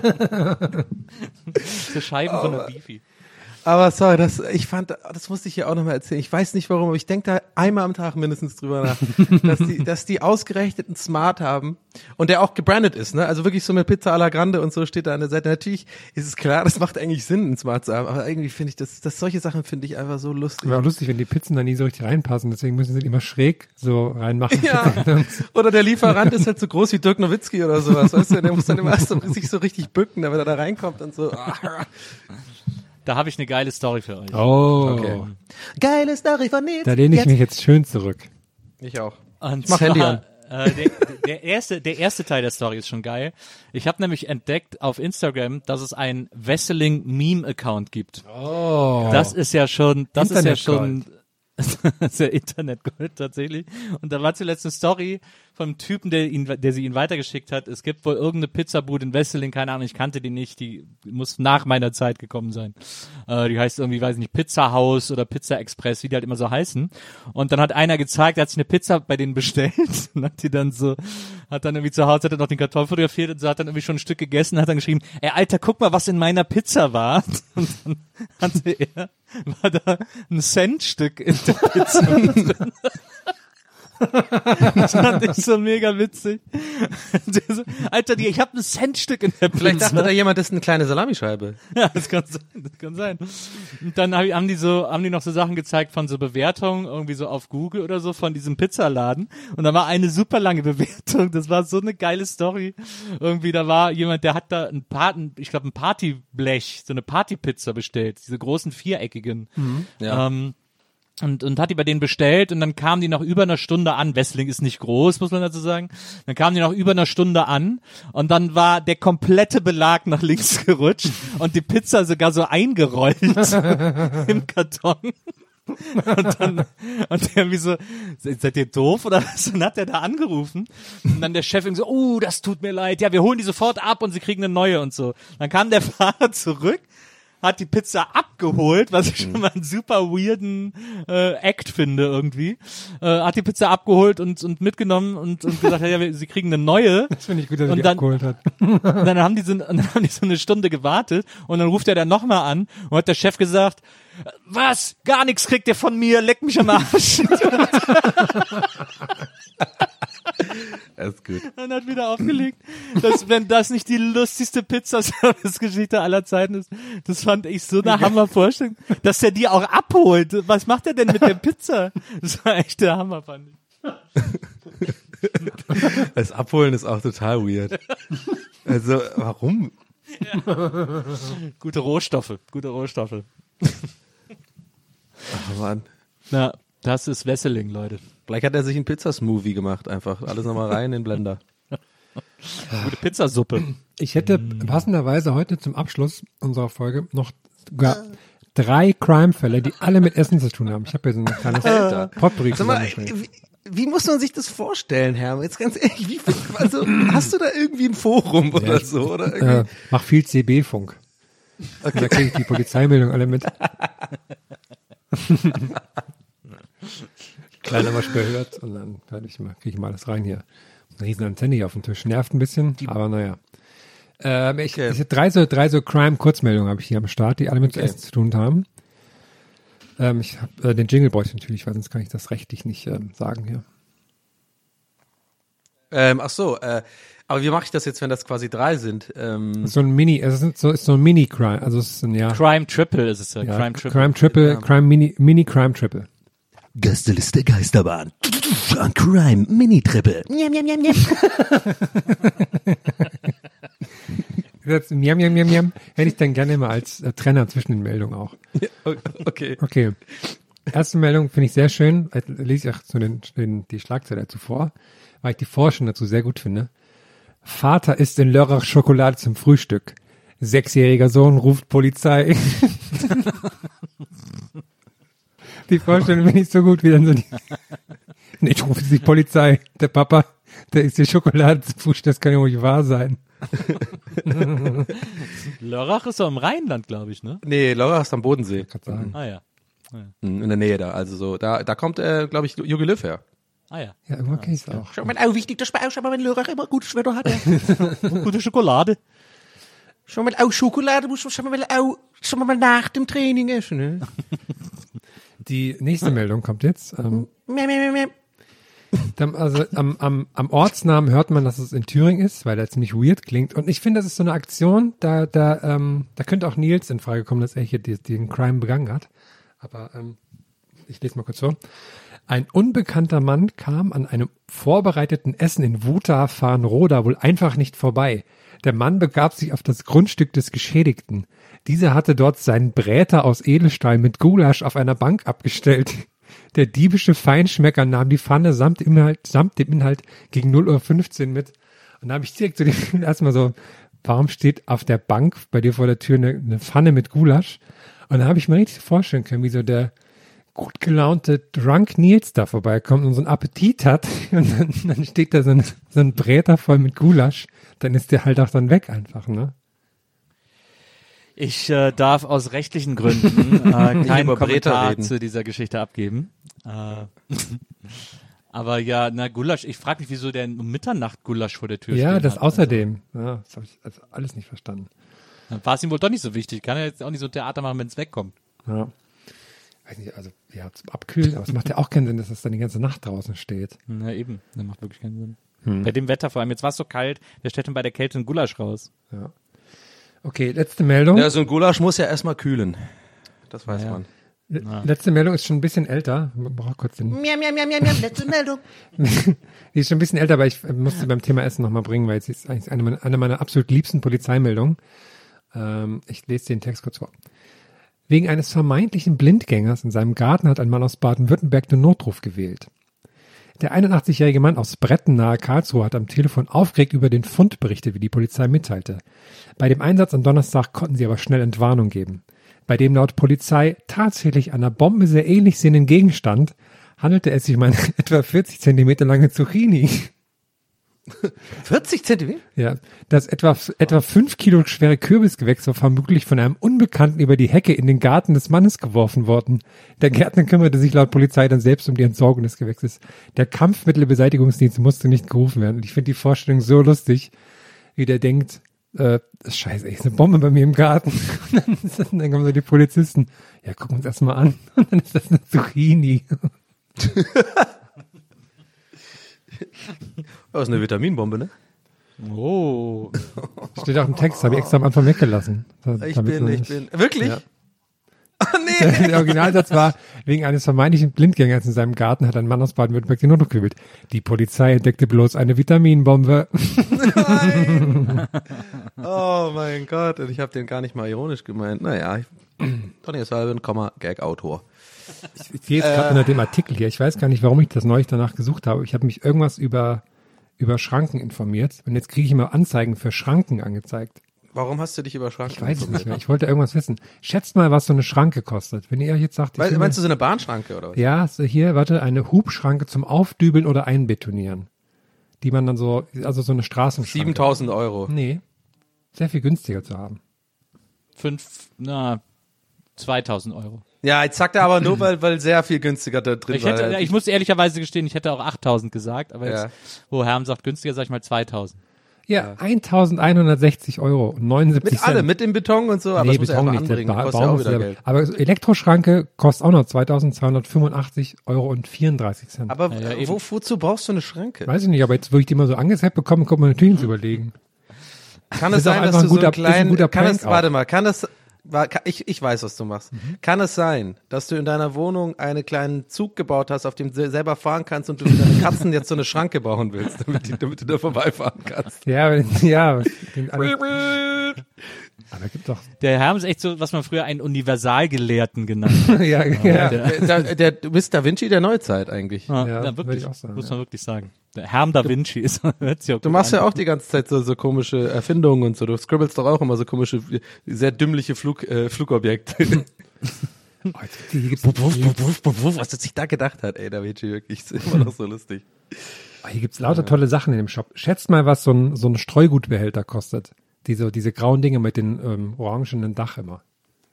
So Scheiben oh, von einer Beefy. Aber sorry, das, ich fand, das musste ich hier auch nochmal erzählen. Ich weiß nicht warum, aber ich denke da einmal am Tag mindestens drüber nach, dass die, dass die ausgerechnet einen Smart haben und der auch gebrandet ist, ne? Also wirklich so mit Pizza alla Grande und so steht da an der Seite. Natürlich ist es klar, das macht eigentlich Sinn, einen Smart zu haben, aber irgendwie finde ich das, das solche Sachen finde ich einfach so lustig. Wäre auch lustig, wenn die Pizzen da nie so richtig reinpassen, deswegen müssen sie immer schräg so reinmachen. Ja. Oder der Lieferant ist halt so groß wie Dirk Nowitzki oder sowas, weißt du? Der muss dann immer erst so, sich so richtig bücken, damit er da reinkommt und so. Da habe ich eine geile Story für euch. Oh. Okay. Geile Story von Nils. Da lehne ich jetzt. mich jetzt schön zurück. Ich auch. Und ich mach Handy an. Äh, der, der, erste, der erste Teil der Story ist schon geil. Ich habe nämlich entdeckt auf Instagram, dass es einen Wrestling-Meme-Account gibt. Oh. Das ist ja schon, das Internet ist ja schon, das ist ja Internetgold tatsächlich. Und da war zuletzt eine Story vom Typen, der ihn, der sie ihn weitergeschickt hat. Es gibt wohl irgendeine Pizzabude in Wesseling, keine Ahnung, ich kannte die nicht, die muss nach meiner Zeit gekommen sein. Äh, die heißt irgendwie, weiß ich nicht, Pizza House oder Pizza Express, wie die halt immer so heißen. Und dann hat einer gezeigt, der hat sich eine Pizza bei denen bestellt und hat die dann so, hat dann irgendwie zu Hause, hat er noch den Karton fotografiert und so, hat dann irgendwie schon ein Stück gegessen, hat dann geschrieben, ey Alter, guck mal, was in meiner Pizza war. Und dann hatte er, war da ein Centstück in der Pizza drin. Das fand ich so mega witzig. So, Alter, die, ich habe ein Centstück in der Pizza. Vielleicht dachte da jemand, das ist eine kleine Salamischeibe. Ja, das kann sein, das kann sein. Und dann haben die so, haben die noch so Sachen gezeigt von so Bewertungen, irgendwie so auf Google oder so von diesem Pizzaladen. Und da war eine super lange Bewertung. Das war so eine geile Story. Irgendwie, da war jemand, der hat da ein Party, ich glaube ein Partyblech, so eine Partypizza bestellt. Diese großen viereckigen. Mhm, ja. Ähm, Und, und hat die bei denen bestellt und dann kamen die nach über einer Stunde an. Wesseling ist nicht groß, muss man dazu sagen. Dann kamen die nach über einer Stunde an und dann war der komplette Belag nach links gerutscht und die Pizza sogar so eingerollt im Karton. Und dann, und der wie so, seid ihr doof oder was? Und dann hat er da angerufen und dann der Chef irgendwie so, oh, das tut mir leid, ja, wir holen die sofort ab und sie kriegen eine neue und so. Dann kam der Fahrer zurück, hat die Pizza abgeholt, was ich schon mal einen super weirden äh, Act finde irgendwie. Äh, hat die Pizza abgeholt und und mitgenommen und, und gesagt, ja, wir, sie kriegen eine neue. Das finde ich gut, dass er und die dann, abgeholt hat. Und dann haben die so, und dann haben die so eine Stunde gewartet und dann ruft er dann nochmal an und hat der Chef gesagt, was? Gar nichts kriegt ihr von mir, leck mich am Arsch. Das ist gut. Und hat wieder aufgelegt. Dass, wenn das nicht die lustigste Pizzaservice-Geschichte aller Zeiten ist, das fand ich so eine Hammervorstellung, dass er die auch abholt. Was macht er denn mit der Pizza? Das war echt der Hammer, fand ich. Das Abholen ist auch total weird. Also, warum? Ja. Gute Rohstoffe, gute Rohstoffe. Ach Mann. Na, das ist Wesseling, Leute. Vielleicht hat er sich einen Pizzasmoothie gemacht, einfach. Alles nochmal rein in den Blender. Gute Pizzasuppe. Ich hätte passenderweise heute zum Abschluss unserer Folge noch sogar drei Crime-Fälle, die alle mit Essen zu tun haben. Ich habe hier so ein kleines Potpourri zusammengestellt. wie muss man sich das vorstellen, Herr? Jetzt ganz ehrlich, wie, also, hast du da irgendwie ein Forum oder Ja, so? Oder Äh, irgendwie? mach viel C B-Funk. Okay. Da kriege ich die Polizeimeldung alle mit. Kleiner was gehört und dann kriege ich mal, krieg ich mal alles rein hier. Eine riesen Antenne hier auf dem Tisch. Nervt ein bisschen, aber naja. Ähm, ich, Okay. ich, drei so, drei so Crime-Kurzmeldungen habe ich hier am Start, die alle mit Okay. Essen zu tun haben. Ähm, ich habe äh, den Jingle bräuchte ich natürlich, weil sonst kann ich das rechtlich nicht ähm, sagen hier. Ähm, ach so, äh, aber wie mache ich das jetzt, wenn das quasi drei sind? Ähm, So ein Mini, es ist so, ist so ein Mini-Crime, also es ist ein, ja, Crime Triple ist es ja. ja Crime Triple. Crime Triple, Crime Mini, Mini-Crime Triple. Gästeliste Geisterbahn. Crime Mini-Triple. Das Miam, miam, miam, miam, hätte ich dann gerne mal als äh, Trenner zwischen den Meldungen auch. okay. Okay. Erste Meldung finde ich sehr schön. Äh, Lese ich auch so den, den, die Schlagzeile dazu vor, weil ich die Forschung dazu sehr gut finde. Vater isst in Lörrach Schokolade zum Frühstück. Sechsjähriger Sohn ruft Polizei. Die Vorstellung finde ich so gut, wie dann so die, nee, ich rufe die Polizei. Der Papa, der isst die Schokolade zum Frühstück, das kann ja wohl nicht wahr sein. Lörrach ist doch im Rheinland, glaube ich, ne? Nee, Laura ist am Bodensee. Kann sagen. Ah ja. In der Nähe da, also so, da, da kommt, äh, glaube ich, Jogi Löw her. Ah ja. Ja, irgendwann kenne ich es auch. Schau mal, auch wichtig, dass man auch schon mal mit Lörrach immer gutes Wetter hat. Gute Schokolade. Schon mal auch Schokolade muss man schon mal auch, schon mal nach dem Training essen, ne? Die nächste Meldung kommt jetzt. Ähm, Mäh, mäh, mäh, mäh. Dann, also am, am, am Ortsnamen hört man, dass es in Thüringen ist, weil der ziemlich weird klingt. Und ich finde, das ist so eine Aktion, da, da, ähm, da könnte auch Nils in Frage kommen, dass er hier die, den Crime begangen hat. Aber ähm, ich lese mal kurz vor. Ein unbekannter Mann kam an einem vorbereiteten Essen in Wuta-Farnroda wohl einfach nicht vorbei. Der Mann begab sich auf das Grundstück des Geschädigten. Dieser hatte dort seinen Bräter aus Edelstahl mit Gulasch auf einer Bank abgestellt. Der diebische Feinschmecker nahm die Pfanne samt, Inhalt, samt dem Inhalt gegen null Uhr fünfzehn mit. Und da habe ich direkt so die, erstmal so, warum steht auf der Bank bei dir vor der Tür eine, eine Pfanne mit Gulasch? Und da habe ich mir richtig vorstellen können, wie so der gut gelaunte Drunk Nils da vorbeikommt und so einen Appetit hat. Und dann, dann steht da so ein, so ein Bräter voll mit Gulasch. Dann ist der halt auch dann weg einfach, ne? Ich äh, darf aus rechtlichen Gründen äh, keinen über Bräter Kommentar reden. zu dieser Geschichte abgeben. Äh, aber ja, na Gulasch, ich frage mich, wieso der um Mitternacht Gulasch vor der Tür steht. Ja, das hat. außerdem. Ja, das habe ich also alles nicht verstanden. Also, war es ihm wohl doch nicht so wichtig. Kann er jetzt auch nicht so Theater machen, wenn es wegkommt. Ja. Weiß nicht, also ja, zum Abkühlen, aber es macht ja auch keinen Sinn, dass das dann die ganze Nacht draußen steht. Na eben, das macht wirklich keinen Sinn. Hm. Bei dem Wetter vor allem, jetzt war es so kalt, wer stellt denn bei der Kälte einen Gulasch raus? Ja. Okay, letzte Meldung. Ja, so ein Gulasch muss ja erstmal kühlen. Das weiß Ja. man. Le- Letzte Meldung ist schon ein bisschen älter. Man braucht kurz den. Miam, miam, miam, miam, miam, letzte Meldung. Die ist schon ein bisschen älter, aber ich äh, muss sie beim Thema Essen nochmal bringen, weil sie ist eigentlich eine meiner, eine meiner absolut liebsten Polizeimeldungen. Ähm, ich lese den Text kurz vor. Wegen eines vermeintlichen Blindgängers in seinem Garten hat ein Mann aus Baden-Württemberg den Notruf gewählt. Der einundachtzig-jährige Mann aus Bretten nahe Karlsruhe hat am Telefon aufgeregt über den Fund berichtet, wie die Polizei mitteilte. Bei dem Einsatz am Donnerstag konnten sie aber schnell Entwarnung geben. Bei dem laut Polizei tatsächlich einer Bombe sehr ähnlich sehenden Gegenstand handelte es sich um eine etwa vierzig Zentimeter lange Zucchini. vierzig Zentimeter? Ja, das etwa, etwa fünf Kilo schwere Kürbisgewächs war vermutlich von einem Unbekannten über die Hecke in den Garten des Mannes geworfen worden. Der Gärtner kümmerte sich laut Polizei dann selbst um die Entsorgung des Gewächses. Der Kampfmittelbeseitigungsdienst musste nicht gerufen werden. Und ich finde die Vorstellung so lustig, wie der denkt, äh, scheiße, ey, ist eine Bombe bei mir im Garten. Und dann, ist das, und dann kommen so die Polizisten, ja, gucken wir uns das mal an. Und dann ist das eine Zucchini. Das ist eine Vitaminbombe, ne? Oh. Steht auch im Text, habe ich extra am Anfang weggelassen. Ich Damit bin, man ich nicht- bin. Wirklich? Ja. Oh, nee. Der Originalsatz war, wegen eines vermeintlichen Blindgängers in seinem Garten hat ein Mann aus Baden-Württemberg den Notruf gewählt. Die Polizei entdeckte bloß eine Vitaminbombe. Oh mein Gott, und ich habe den gar nicht mal ironisch gemeint. Naja, ich, Tony Sullivan, Komma, Gag-Autor. Ich gehe jetzt gerade unter dem Artikel hier. Ich weiß gar nicht, warum ich das neulich danach gesucht habe. Ich habe mich irgendwas über, über Schranken informiert. Und jetzt kriege ich immer Anzeigen für Schranken angezeigt. Warum hast du dich über Schranken Ich weiß es nicht mehr. Ich wollte irgendwas wissen. Schätzt mal, was so eine Schranke kostet. Wenn ihr euch jetzt sagt, ich Weil, will meinst du mir- so eine Bahnschranke oder was? ja, so hier, warte, eine Hubschranke zum Aufdübeln oder Einbetonieren. Die man dann so, also so eine Straßenschranke. siebentausend Euro. Nee. Sehr viel günstiger zu haben. Fünf, na, zweitausend Euro. Ja, jetzt sagt er aber nur, weil, weil sehr viel günstiger da drin Ich war. hätte, ich muss ehrlicherweise gestehen, ich hätte auch achttausend gesagt, aber Ja. jetzt, wo Herm sagt günstiger, sag ich mal zweitausend. Ja, eintausendeinhundertsechzig Euro und neunundsiebzig Mit Cent. allem, mit dem Beton und so, aber nee, das muss er Beton einfach nicht, der anbringen. ba Kostet ja Baum auch ist wieder selber. Geld. Aber so Elektroschranke kostet auch noch zweitausendzweihundertfünfundachtzig Euro und vierunddreißig Cent. Aber Ja, ja, wo, wozu brauchst du eine Schranke? Weiß ich nicht, aber jetzt, wo ich die mal so angezeigt bekomme, kommt man natürlich ins Überlegen. Kann Das es ist auch sein, dass einfach du ein so guter- einen das ist ein kleinen, guter kann es, Prank auch. warte mal, kann es, wa- kann- ich, ich weiß, was du machst. Kann es sein, dass du in deiner Wohnung einen kleinen Zug gebaut hast, auf dem du selber fahren kannst und du für deine Katzen jetzt so eine Schranke bauen willst, damit, die, damit du da vorbeifahren kannst? Ja, wenn- ja. den alle- Aber gibt doch. Der Herm ist echt so, was man früher einen Universalgelehrten genannt hat. ja, ja. Ja, der, der, du bist Da Vinci der Neuzeit eigentlich. Ja, Ja, ja, würde wirklich, ich auch sagen, muss ja. man wirklich sagen. Der Herm da Vinci ist, hört sich auch Du gut machst an. ja auch die ganze Zeit so, so komische Erfindungen und so. Du scribbelst doch auch immer so komische, sehr dümmliche Flug, äh, Flugobjekte. Oh, jetzt- hier gibt's, Was er sich da gedacht hat, ey, Da Vinci, wirklich. Ist immer noch so lustig. oh, hier gibt's lauter tolle Sachen in dem Shop. Schätzt mal, was so ein, so ein Streugutbehälter kostet. Diese, diese grauen Dinge mit den ähm, orangenen Dach immer.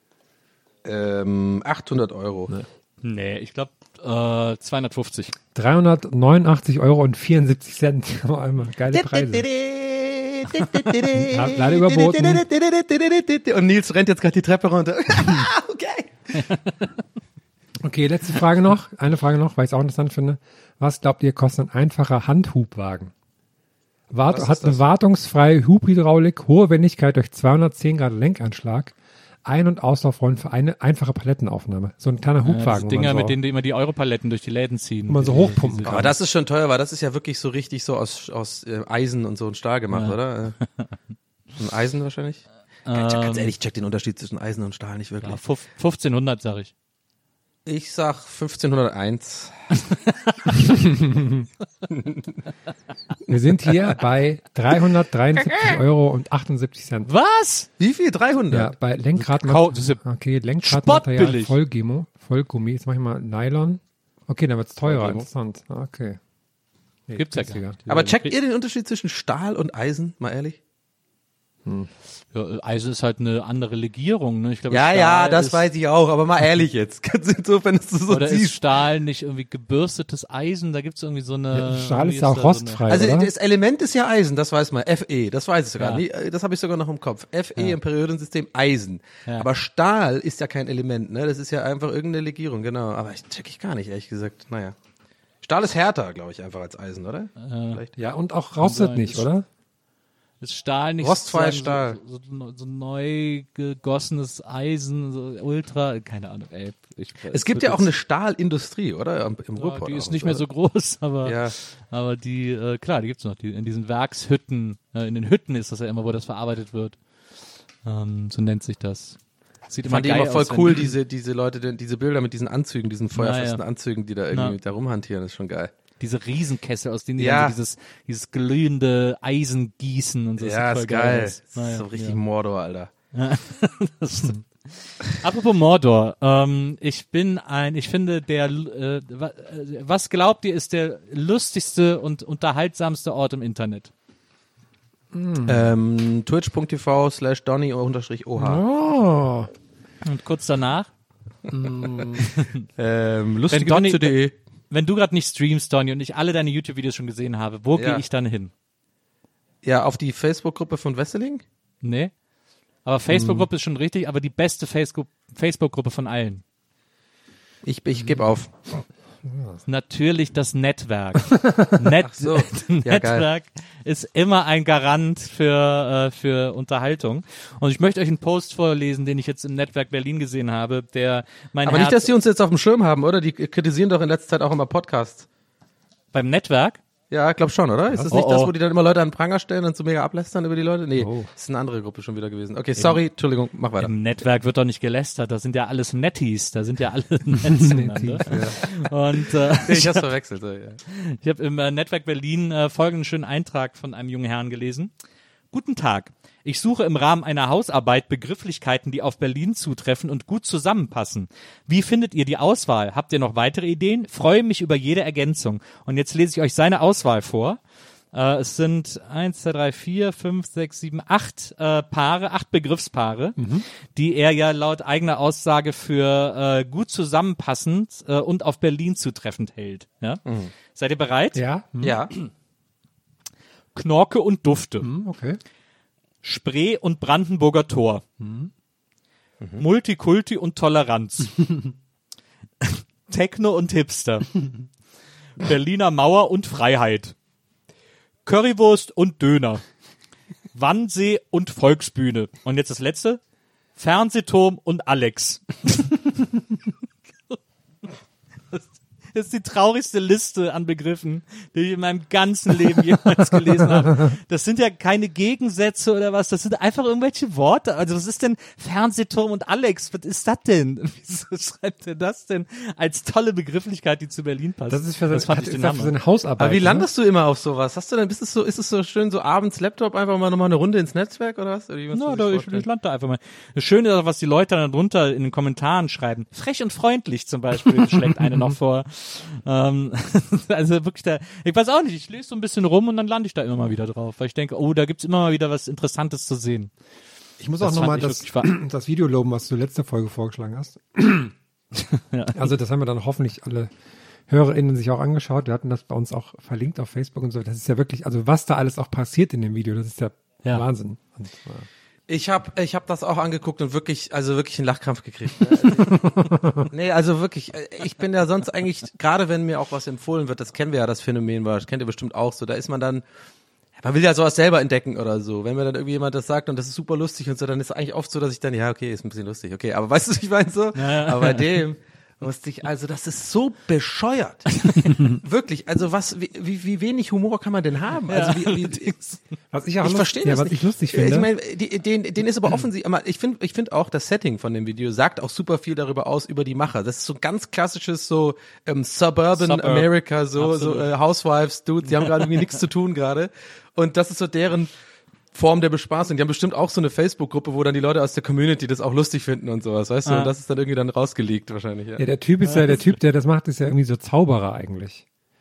Ähm, achthundert Euro. Nee, ich glaube äh, zweihundertfünfzig. dreihundertneunundachtzig Euro und vierundsiebzig Cent. Einmal geile Preise. Hab leider überboten. Und Nils rennt jetzt gerade die Treppe runter. Okay. Okay, letzte Frage noch. Eine Frage noch, weil ich es auch interessant finde. Was glaubt ihr, kostet ein einfacher Handhubwagen? Wart, Was ist hat eine das? wartungsfreie Hubhydraulik, hohe Wendigkeit durch zweihundertzehn Grad Lenkanschlag, Ein- und Auslaufrollen für eine einfache Palettenaufnahme. So ein kleiner Ja, diese Hubwagen. wo Dinger, man so, mit denen die immer die Europaletten durch die Läden ziehen. wo man so Diese- hochpumpen diese- kann. Aber das ist schon teuer, weil das ist ja wirklich so richtig so aus, aus äh, Eisen und so und Stahl gemacht, Ja. oder? Äh, Ein Eisen wahrscheinlich? Ganz, ganz ehrlich, ich check den Unterschied zwischen Eisen und Stahl nicht wirklich. Ja, fünf- fünfzehnhundert, sag ich. Ich sag fünfzehnhunderteins. Wir sind hier bei dreihundertdreiundsiebzig Euro und achtundsiebzig Cent. Was? Wie viel? dreihundert? Ja, bei Lenkrad, Kau- das ist ja okay, Lenkradmaterial, spottbillig. Vollgummi, Vollgummi, jetzt mach ich mal Nylon. Okay, dann wird's teurer, Vollgummi. interessant. Okay. Nee, Gibt's ja gar günstiger. nicht. Aber Die- checkt ihr den Unterschied zwischen Stahl und Eisen, mal ehrlich? Ja, Eisen ist halt eine andere Legierung, ne? Ich glaube, Ja, Stahl ja, das ist, weiß ich auch, aber mal ehrlich jetzt. Insofern ist du so Oder ist siehst. Stahl nicht irgendwie gebürstetes Eisen? Da gibt's irgendwie so eine... Ja, Stahl irgendwie ist ja auch da so eine- rostfrei, Also oder? das Element ist ja Eisen, das weiß man. Fe, das weiß ich sogar. Ja. Nee, das habe ich sogar noch im Kopf. Fe im Periodensystem Eisen. Ja. Aber Stahl ist ja kein Element, ne? Das ist ja einfach irgendeine Legierung, genau. Aber ich check ich gar nicht, ehrlich gesagt. Naja. Stahl ist härter, glaube ich, einfach als Eisen, oder? Vielleicht. Ja, und auch rostet sein. nicht, oder? Ist Stahl nicht Rostfreier sozusagen So, so, so neu gegossenes Eisen, so ultra, keine Ahnung, ey. Ich, Es gibt ja auch eine Stahlindustrie, oder? Im, im ja, Ruhrpott die auch ist und nicht so, mehr so oder? groß, aber Ja. aber die, äh, klar, die gibt's noch. Die, in diesen Werkshütten, äh, in den Hütten ist das ja immer, wo das verarbeitet wird. Ähm, so nennt sich das. Sieht Ich fand die geil immer voll aus, wenn cool, die- diese, diese Leute, denn diese Bilder mit diesen Anzügen, diesen feuerfesten Ja, ja. Anzügen, die da irgendwie Na. da rumhantieren, ist schon geil. Diese Riesenkessel, aus denen die Ja. dann so dieses, dieses glühende Eisen gießen und so. Das Ja, sieht voll ist geil. aus. Das Naja, ist so richtig ja. Mordor, Alter. Das stimmt. Apropos Mordor, ähm, ich bin ein, ich finde der, äh, wa- äh, was glaubt ihr ist der lustigste und unterhaltsamste Ort im Internet? Ähm, twitch.tv slash Donny unterstrich OH. Oh. Und kurz danach, Ähm, Donny- lustigwitze.de. wenn du gerade nicht streamst, Donny, und ich alle deine YouTube-Videos schon gesehen habe, wo Ja. gehe ich dann hin? Ja, auf die Facebook-Gruppe von Wesseling? Nee? Aber Facebook-Gruppe ist schon richtig, aber die beste Facebook- Facebook-Gruppe von allen. Ich, ich gebe auf. Natürlich das Netzwerk. Net Ach so. Ja, geil. Netzwerk ist immer ein Garant für, äh, für Unterhaltung. Und ich möchte euch einen Post vorlesen, den ich jetzt im Netzwerk Berlin gesehen habe, der mein Aber Herz nicht, dass die uns jetzt auf dem Schirm haben, oder? Die kritisieren doch in letzter Zeit auch immer Podcasts. beim Netzwerk. Ja, glaub schon, oder? Ist das Oh, nicht das, oh. wo die dann immer Leute an den Pranger stellen und so mega ablästern über die Leute? Nee, Oh. das ist eine andere Gruppe schon wieder gewesen. Okay, sorry, Entschuldigung, mach weiter. Im Netzwerk wird doch nicht gelästert, das sind ja alles Netties, da sind ja alle Netz miteinander. Und äh, Ich hab's verwechselt. So, ja. ich habe im äh, Netzwerk Berlin äh, folgenden schönen Eintrag von einem jungen Herrn gelesen, Guten Tag. Ich suche im Rahmen einer Hausarbeit Begrifflichkeiten, die auf Berlin zutreffen und gut zusammenpassen. Wie findet ihr die Auswahl? Habt ihr noch weitere Ideen? Freue mich über jede Ergänzung. Und jetzt lese ich euch seine Auswahl vor. Äh, es sind eins, zwei, drei, vier, fünf, sechs, sieben, acht äh, Paare, acht Begriffspaare, mhm. die er ja laut eigener Aussage für äh, gut zusammenpassend äh, und auf Berlin zutreffend hält. Ja? Mhm. Seid ihr bereit? Ja. Mhm. Ja. Knorke und Dufte. Mhm, okay. Spree und Brandenburger Tor. Mhm. Multikulti und Toleranz. Techno und Hipster. Berliner Mauer und Freiheit. Currywurst und Döner. Wannsee und Volksbühne. Und jetzt das letzte. Fernsehturm und Alex. Das ist die traurigste Liste an Begriffen, die ich in meinem ganzen Leben jemals gelesen habe. Das sind ja keine Gegensätze oder was, das sind einfach irgendwelche Worte. Also was ist denn Fernsehturm und Alex? Was ist das denn? Wieso schreibt er das denn als tolle Begrifflichkeit, die zu Berlin passt? Das ist für, das so, fand ich den für so eine Hausarbeit. Aber wie ne? landest du immer auf sowas? Hast du denn, bist es so, ist es so schön, so abends Laptop einfach mal nochmal eine Runde ins Netzwerk oder was? Oder wie musst Na, du da, dich ich, ich lande da einfach mal. Das Schöne ist auch, was die Leute dann drunter in den Kommentaren schreiben. Frech und freundlich zum Beispiel, schlägt eine noch vor. Ähm, also wirklich da, ich weiß auch nicht, ich lese so ein bisschen rum und dann lande ich da immer mal wieder drauf, weil ich denke, oh, da gibt's immer mal wieder was Interessantes zu sehen. Ich muss auch nochmal das, das Video loben, was du letzte Folge vorgeschlagen hast. Ja. Also das haben wir dann hoffentlich alle HörerInnen sich auch angeschaut. Wir hatten das bei uns auch verlinkt auf Facebook und so. Das ist ja wirklich, also was da alles auch passiert in dem Video, das ist ja, ja. Wahnsinn. Und, äh, Ich hab, ich hab das auch angeguckt und wirklich, also wirklich einen Lachkrampf gekriegt. Nee, also wirklich, ich bin ja sonst eigentlich, gerade wenn mir auch was empfohlen wird, das kennen wir ja, das Phänomen, das kennt ihr bestimmt auch so, da ist man dann, man will ja sowas selber entdecken oder so. Wenn mir dann irgendwie jemand das sagt und das ist super lustig und so, dann ist es eigentlich oft so, dass ich dann, ja, okay, ist ein bisschen lustig, okay, aber weißt du, was ich meine so? Ja, ja. Aber bei dem musste ich, also das ist so bescheuert. Wirklich, also was, wie, wie, wie wenig Humor kann man denn haben? Also wie, wie, was ich auch ich lust, verstehe ja, das was nicht. ich lustig finde. Ich meine, den, den ist aber offensichtlich, ich finde, ich finde auch das Setting von dem Video sagt auch super viel darüber aus, über die Macher. Das ist so ganz klassisches so ähm, Suburban Suburb. America, so, Absolut. so äh, Housewives, Dudes, die haben gerade irgendwie nichts zu tun gerade. Und das ist so deren Form der Bespaßung. Die haben bestimmt auch so eine Facebook-Gruppe, wo dann die Leute aus der Community das auch lustig finden und sowas, weißt du? Ah. Und das ist dann irgendwie dann rausgeleakt wahrscheinlich, ja. Ja, der Typ ist ja, der Typ, der das macht, ist ja irgendwie so Zauberer eigentlich.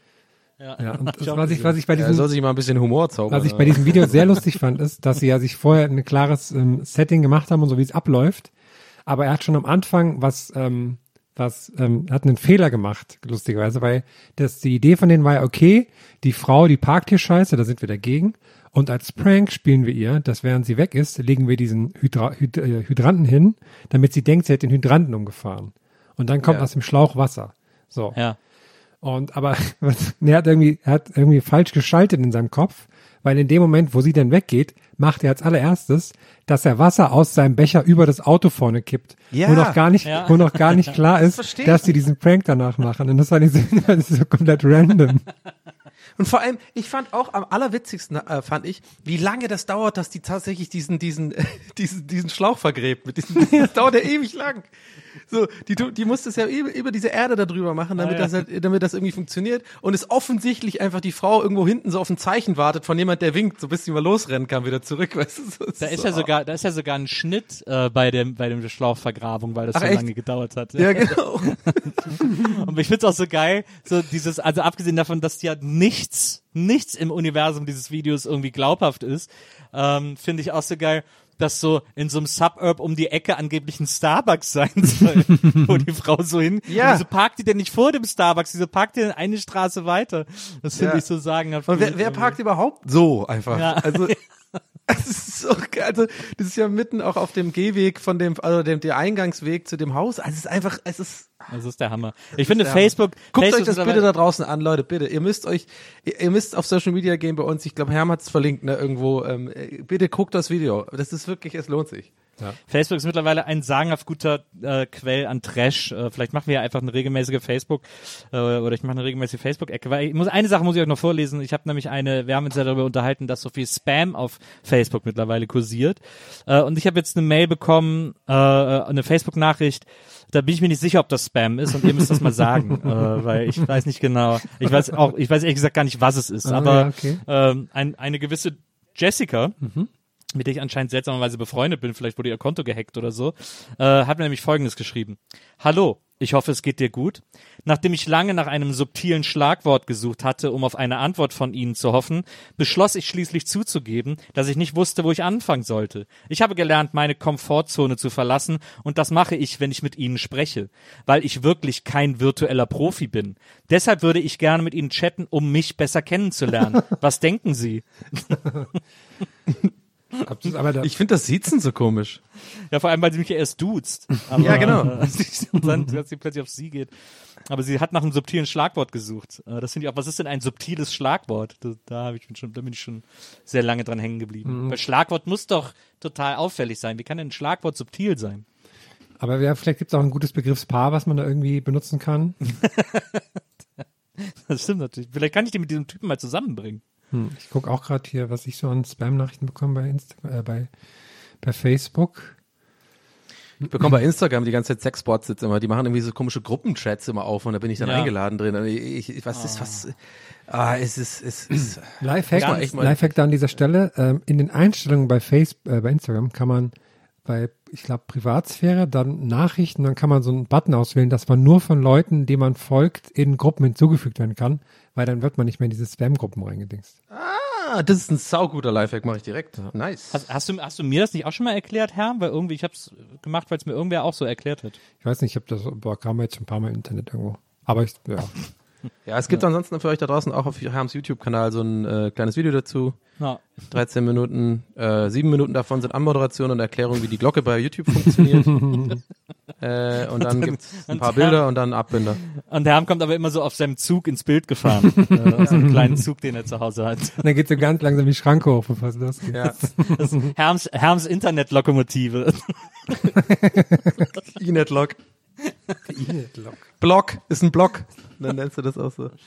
Ja, ja und das, was ich, was ich bei Ja, er diesem, soll sich mal ein bisschen Humor zaubern. was ich bei diesem Video sehr lustig fand, ist, dass sie ja sich vorher ein klares ähm, Setting gemacht haben und so wie es abläuft. Aber er hat schon am Anfang was, ähm, was, ähm, hat einen Fehler gemacht, lustigerweise, weil das, die Idee von denen war ja, okay, die Frau, die parkt hier scheiße, da sind wir dagegen. Und als Prank spielen wir ihr, dass während sie weg ist, legen wir diesen Hydra- Hyd- äh, Hydranten hin, damit sie denkt, sie hätte den Hydranten umgefahren. Und dann kommt Ja. aus dem Schlauch Wasser. So. ja. Und aber was, er hat irgendwie, er hat irgendwie falsch geschaltet in seinem Kopf, weil in dem Moment, wo sie dann weggeht, macht er als allererstes, dass er Wasser aus seinem Becher über das Auto vorne kippt. Ja. Wo noch gar nicht, Ja. wo noch gar nicht klar ist, verstehe dass ich sie diesen Prank danach machen. Und das war nicht so, das ist so komplett random. Und vor allem, ich fand auch am allerwitzigsten, äh, fand ich, wie lange das dauert, dass die tatsächlich diesen, diesen, äh, diesen, diesen Schlauch vergräbt. Mit diesem, das dauert ja ewig lang. So, die, die muss das ja über, über diese Erde da drüber machen, damit Ah, ja. das halt, damit das irgendwie funktioniert. Und es offensichtlich einfach die Frau irgendwo hinten so auf ein Zeichen wartet von jemand, der winkt, so bis sie mal losrennen kann, wieder zurück, weißt du? So, Da ist so, ja sogar, da ist ja sogar ein Schnitt äh, bei dem, bei dem Schlauchvergrabung, weil das Ach, so echt? lange gedauert hat. Ja, genau. Und ich find's auch so geil, so dieses, also abgesehen davon, dass ja nichts, nichts im Universum dieses Videos irgendwie glaubhaft ist, ähm, finde ich auch so geil, dass so in so einem Suburb um die Ecke angeblich ein Starbucks sein soll, wo die Frau so hin, Ja. wieso parkt die denn nicht vor dem Starbucks, wieso parkt die denn eine Straße weiter? Das finde Ja. ich so sagenhaft. Und wer, wer parkt überhaupt so einfach? Ja. Also, es ist so geil. Also, das ist ja mitten auch auf dem Gehweg von dem, also dem, der Eingangsweg zu dem Haus. Also, es ist einfach, es ist, Das ist der Hammer. Ich finde der Facebook, guckt Facebook euch das bitte da draußen an, Leute, bitte. Ihr müsst euch, ihr, ihr müsst auf Social Media gehen bei uns. Ich glaube, Herm hat's verlinkt, ne, irgendwo. Ähm, bitte guckt das Video. Das ist wirklich, es lohnt sich. Facebook ist mittlerweile ein sagenhaft guter äh, Quell an Trash. Äh, vielleicht machen wir ja einfach eine regelmäßige Facebook äh, oder ich mache eine regelmäßige Facebook-Ecke. Weil ich muss eine Sache muss ich euch noch vorlesen. Ich habe nämlich eine, wir haben uns ja darüber unterhalten, dass so viel Spam auf Facebook mittlerweile kursiert. Äh, und ich habe jetzt eine Mail bekommen, äh, eine Facebook-Nachricht. Da bin ich mir nicht sicher, ob das Spam ist und ihr müsst das mal sagen, äh, weil ich weiß nicht genau. Ich weiß auch, ich weiß ehrlich gesagt gar nicht, was es ist. Ah, aber ja, okay. ähm, ein, eine gewisse Jessica, mit der ich anscheinend seltsamerweise befreundet bin, vielleicht wurde ihr Konto gehackt oder so, äh, hat mir nämlich Folgendes geschrieben. Hallo, ich hoffe, es geht dir gut. Nachdem ich lange nach einem subtilen Schlagwort gesucht hatte, um auf eine Antwort von Ihnen zu hoffen, beschloss ich schließlich zuzugeben, dass ich nicht wusste, wo ich anfangen sollte. Ich habe gelernt, meine Komfortzone zu verlassen und das mache ich, wenn ich mit Ihnen spreche, weil ich wirklich kein virtueller Profi bin. Deshalb würde ich gerne mit Ihnen chatten, um mich besser kennenzulernen. Was denken Sie? Ich finde das Siezen so komisch. Ja, vor allem, weil sie mich ja erst duzt. Aber, Ja, genau. Äh, und dann, dass sie plötzlich auf sie geht. Aber sie hat nach einem subtilen Schlagwort gesucht. Äh, das finde ich auch, was ist denn ein subtiles Schlagwort? Da, da, hab ich schon, da bin ich schon sehr lange dran hängen geblieben. Mhm. Weil Schlagwort muss doch total auffällig sein. Wie kann denn ein Schlagwort subtil sein? Aber ja, vielleicht gibt es auch ein gutes Begriffspaar, was man da irgendwie benutzen kann. Das stimmt natürlich. Vielleicht kann ich die mit diesem Typen mal zusammenbringen. Hm, ich gucke auch gerade hier, was ich so an Spam-Nachrichten bekomme bei, Insta äh, bei, bei Facebook. Ich bekomme bei Instagram die ganze Zeit Sexbots jetzt immer. Die machen irgendwie so komische Gruppenchats immer auf und da bin ich dann Ja. eingeladen drin. Ich, ich, was ist, was, ah, es ist, es ist. Lifehack, Muss man echt mal- Lifehack da an dieser Stelle. Ähm, in den Einstellungen bei Facebook, äh, bei Instagram kann man bei, ich glaube, Privatsphäre, dann Nachrichten, dann kann man so einen Button auswählen, dass man nur von Leuten, denen man folgt, in Gruppen hinzugefügt werden kann, weil dann wird man nicht mehr in diese Spam-Gruppen reingedingst. Ah, das ist ein sauguter Lifehack, mache ich direkt. Nice. Hast, hast, du, hast du mir das nicht auch schon mal erklärt, Herr? Weil irgendwie, ich habe es gemacht, weil es mir irgendwer auch so erklärt hat. Ich weiß nicht, ich habe das, boah, kam jetzt schon ein paar Mal im Internet irgendwo. Aber ich, ja. Ja, es gibt ansonsten für euch da draußen auch auf Harms YouTube-Kanal so ein äh, kleines Video dazu. Ja. dreizehn Minuten, äh, sieben Minuten davon sind Anmoderation und Erklärung, wie die Glocke bei YouTube funktioniert. äh, und dann gibt's ein paar Bilder und dann Abbinder. Und der Herr kommt aber immer so auf seinem Zug ins Bild gefahren. äh, auf so einen kleinen Zug, den er zu Hause hat. Und dann geht so ganz langsam die Schranke hoch, bevor es losgeht. Ja. Das ist Herms, Herms Internetlokomotive. Inetlog. Block ist ein Block. Dann nennst du das auch so.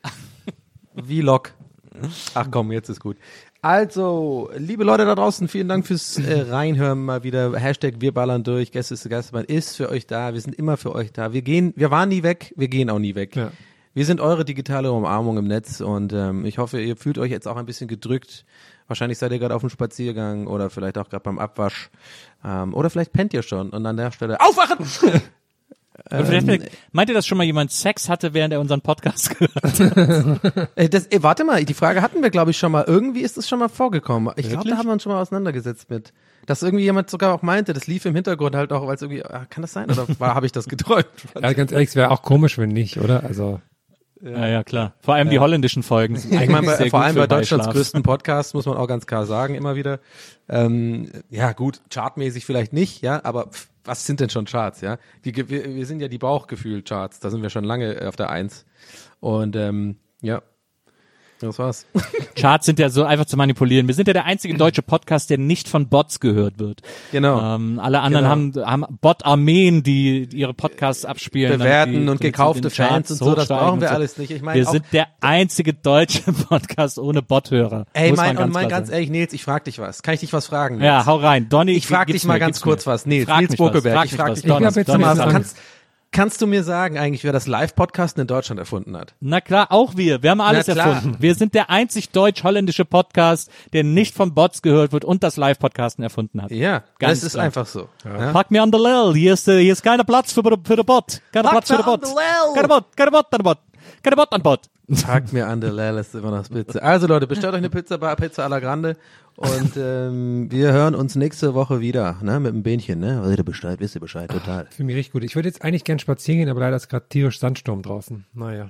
Vlog. Ach komm, jetzt ist gut. Also, liebe Leute da draußen, vielen Dank fürs äh, Reinhören mal wieder. Hashtag wir ballern durch. Gäste ist der Geisterbahn ist für euch da. Wir sind immer für euch da. Wir gehen, wir waren nie weg, wir gehen auch nie weg. Ja. Wir sind eure digitale Umarmung im Netz und ähm, ich hoffe, ihr fühlt euch jetzt auch ein bisschen gedrückt. Wahrscheinlich seid ihr gerade auf dem Spaziergang oder vielleicht auch gerade beim Abwasch. Ähm, oder vielleicht pennt ihr schon und an der Stelle aufwachen! Und vielleicht, Ähm, meint ihr, dass schon mal jemand Sex hatte, während er unseren Podcast gehört hat? Äh, Das, ey, warte mal, die Frage hatten wir, glaube ich, schon mal. Irgendwie ist es schon mal vorgekommen. Ich glaube, da haben wir uns schon mal auseinandergesetzt mit. Dass irgendwie jemand sogar auch meinte, das lief im Hintergrund halt auch, weil es irgendwie, ah, kann das sein? Oder war, habe ich das geträumt? Ja, ganz ehrlich, es wäre auch komisch, wenn nicht, oder? Also, Ja, ja, klar. Vor allem die holländischen Folgen. sind Ich meine, bei, sehr vor gut allem für bei Deutschlands Beischlaf. größten Podcast muss man auch ganz klar sagen, immer wieder. Ähm, ja, gut, chartmäßig vielleicht nicht, ja, aber pff, was sind denn schon Charts, ja? Die, wir, wir sind ja die Bauchgefühl-Charts, da sind wir schon lange auf der Eins. Und ähm, ja, das war's. Charts sind ja so einfach zu manipulieren. Wir sind ja der einzige deutsche Podcast, der nicht von Bots gehört wird. Genau. Ähm, alle anderen Genau. haben, haben Bot-Armeen, die ihre Podcasts abspielen. Bewerten damit die, und damit sie gekaufte in den Charts Fans und so, das hochsteigen brauchen und wir so. alles nicht. Ich meine, Wir auch- sind der einzige deutsche Podcast ohne Bot-Hörer. Ey, Muss mein, man ganz und mein klar ganz sagen. ehrlich, Nils, ich frag dich was. Kann ich dich was fragen? Ja, Nils? hau rein. Donny, Ich frag gib's dich mal mir, ganz gib's kurz mir. was. Nils, Frag Nils mich was, Bokelberg, frag ich mich frag was. dich Ich hab Donny, jetzt Donny, mal sag. Angst. kannst, kannst du mir sagen eigentlich, wer das Live-Podcast in Deutschland erfunden hat? Na klar, auch wir. Wir haben alles Na klar. erfunden. Wir sind der einzig deutsch-holländische Podcast, der nicht von Bots gehört wird und das Live-Podcasten erfunden hat. Ja, Ganz das ist klar. einfach so. Ja. Pack mir an der Lel. Hier ist, äh, hier ist keiner Platz für, für den Bot. Keiner Pack Platz für mir den an Bot. der Lel. Keiner Bot, keiner Bot an Bot. Keiner Bot an Bot. Pack mir an der Lel, ist immer noch das Pizza. Also Leute, bestellt euch eine Pizza bei Pizza alla Grande und ähm, wir hören uns nächste Woche wieder, ne, mit dem Bähnchen, ne? Wisst ihr Bescheid, wisst ihr Bescheid, total. für mich richtig gut. Ich würde jetzt eigentlich gern spazieren gehen, aber leider ist gerade tierisch Sandsturm draußen. Naja.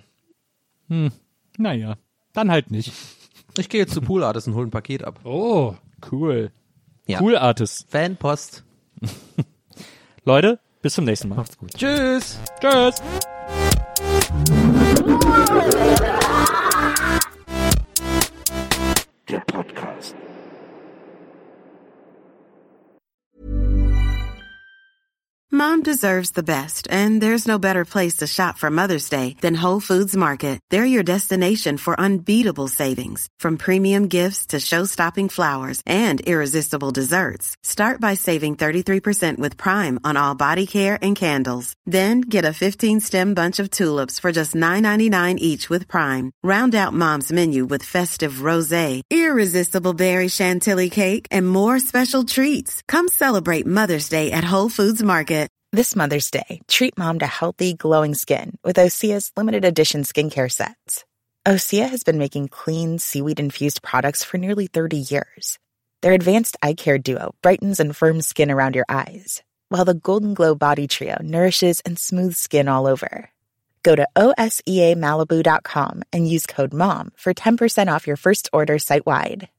Naja, dann halt nicht. Ich gehe jetzt zu Pool Artist und hole ein Paket ab. Oh. Cool. Ja. Cool Artist. Fanpost. Leute, bis zum nächsten Mal. Macht's gut. Tschüss. Tschüss. Der Podcast. Mom deserves the best, and there's no better place to shop for Mother's Day than Whole Foods Market. They're your destination for unbeatable savings, from premium gifts to show-stopping flowers and irresistible desserts. Start by saving thirty-three percent with Prime on all body care and candles. Then get a fifteen-stem bunch of tulips for just nine ninety-nine each with Prime. Round out Mom's menu with festive rosé, irresistible berry chantilly cake, and more special treats. Come celebrate Mother's Day at Whole Foods Market. This Mother's Day, treat mom to healthy, glowing skin with Osea's limited edition skincare sets. Osea has been making clean, seaweed-infused products for nearly thirty years. Their advanced eye care duo brightens and firms skin around your eyes, while the Golden Glow Body Trio nourishes and smooths skin all over. Go to O S E A Malibu dot com and use code MOM for ten percent off your first order site-wide.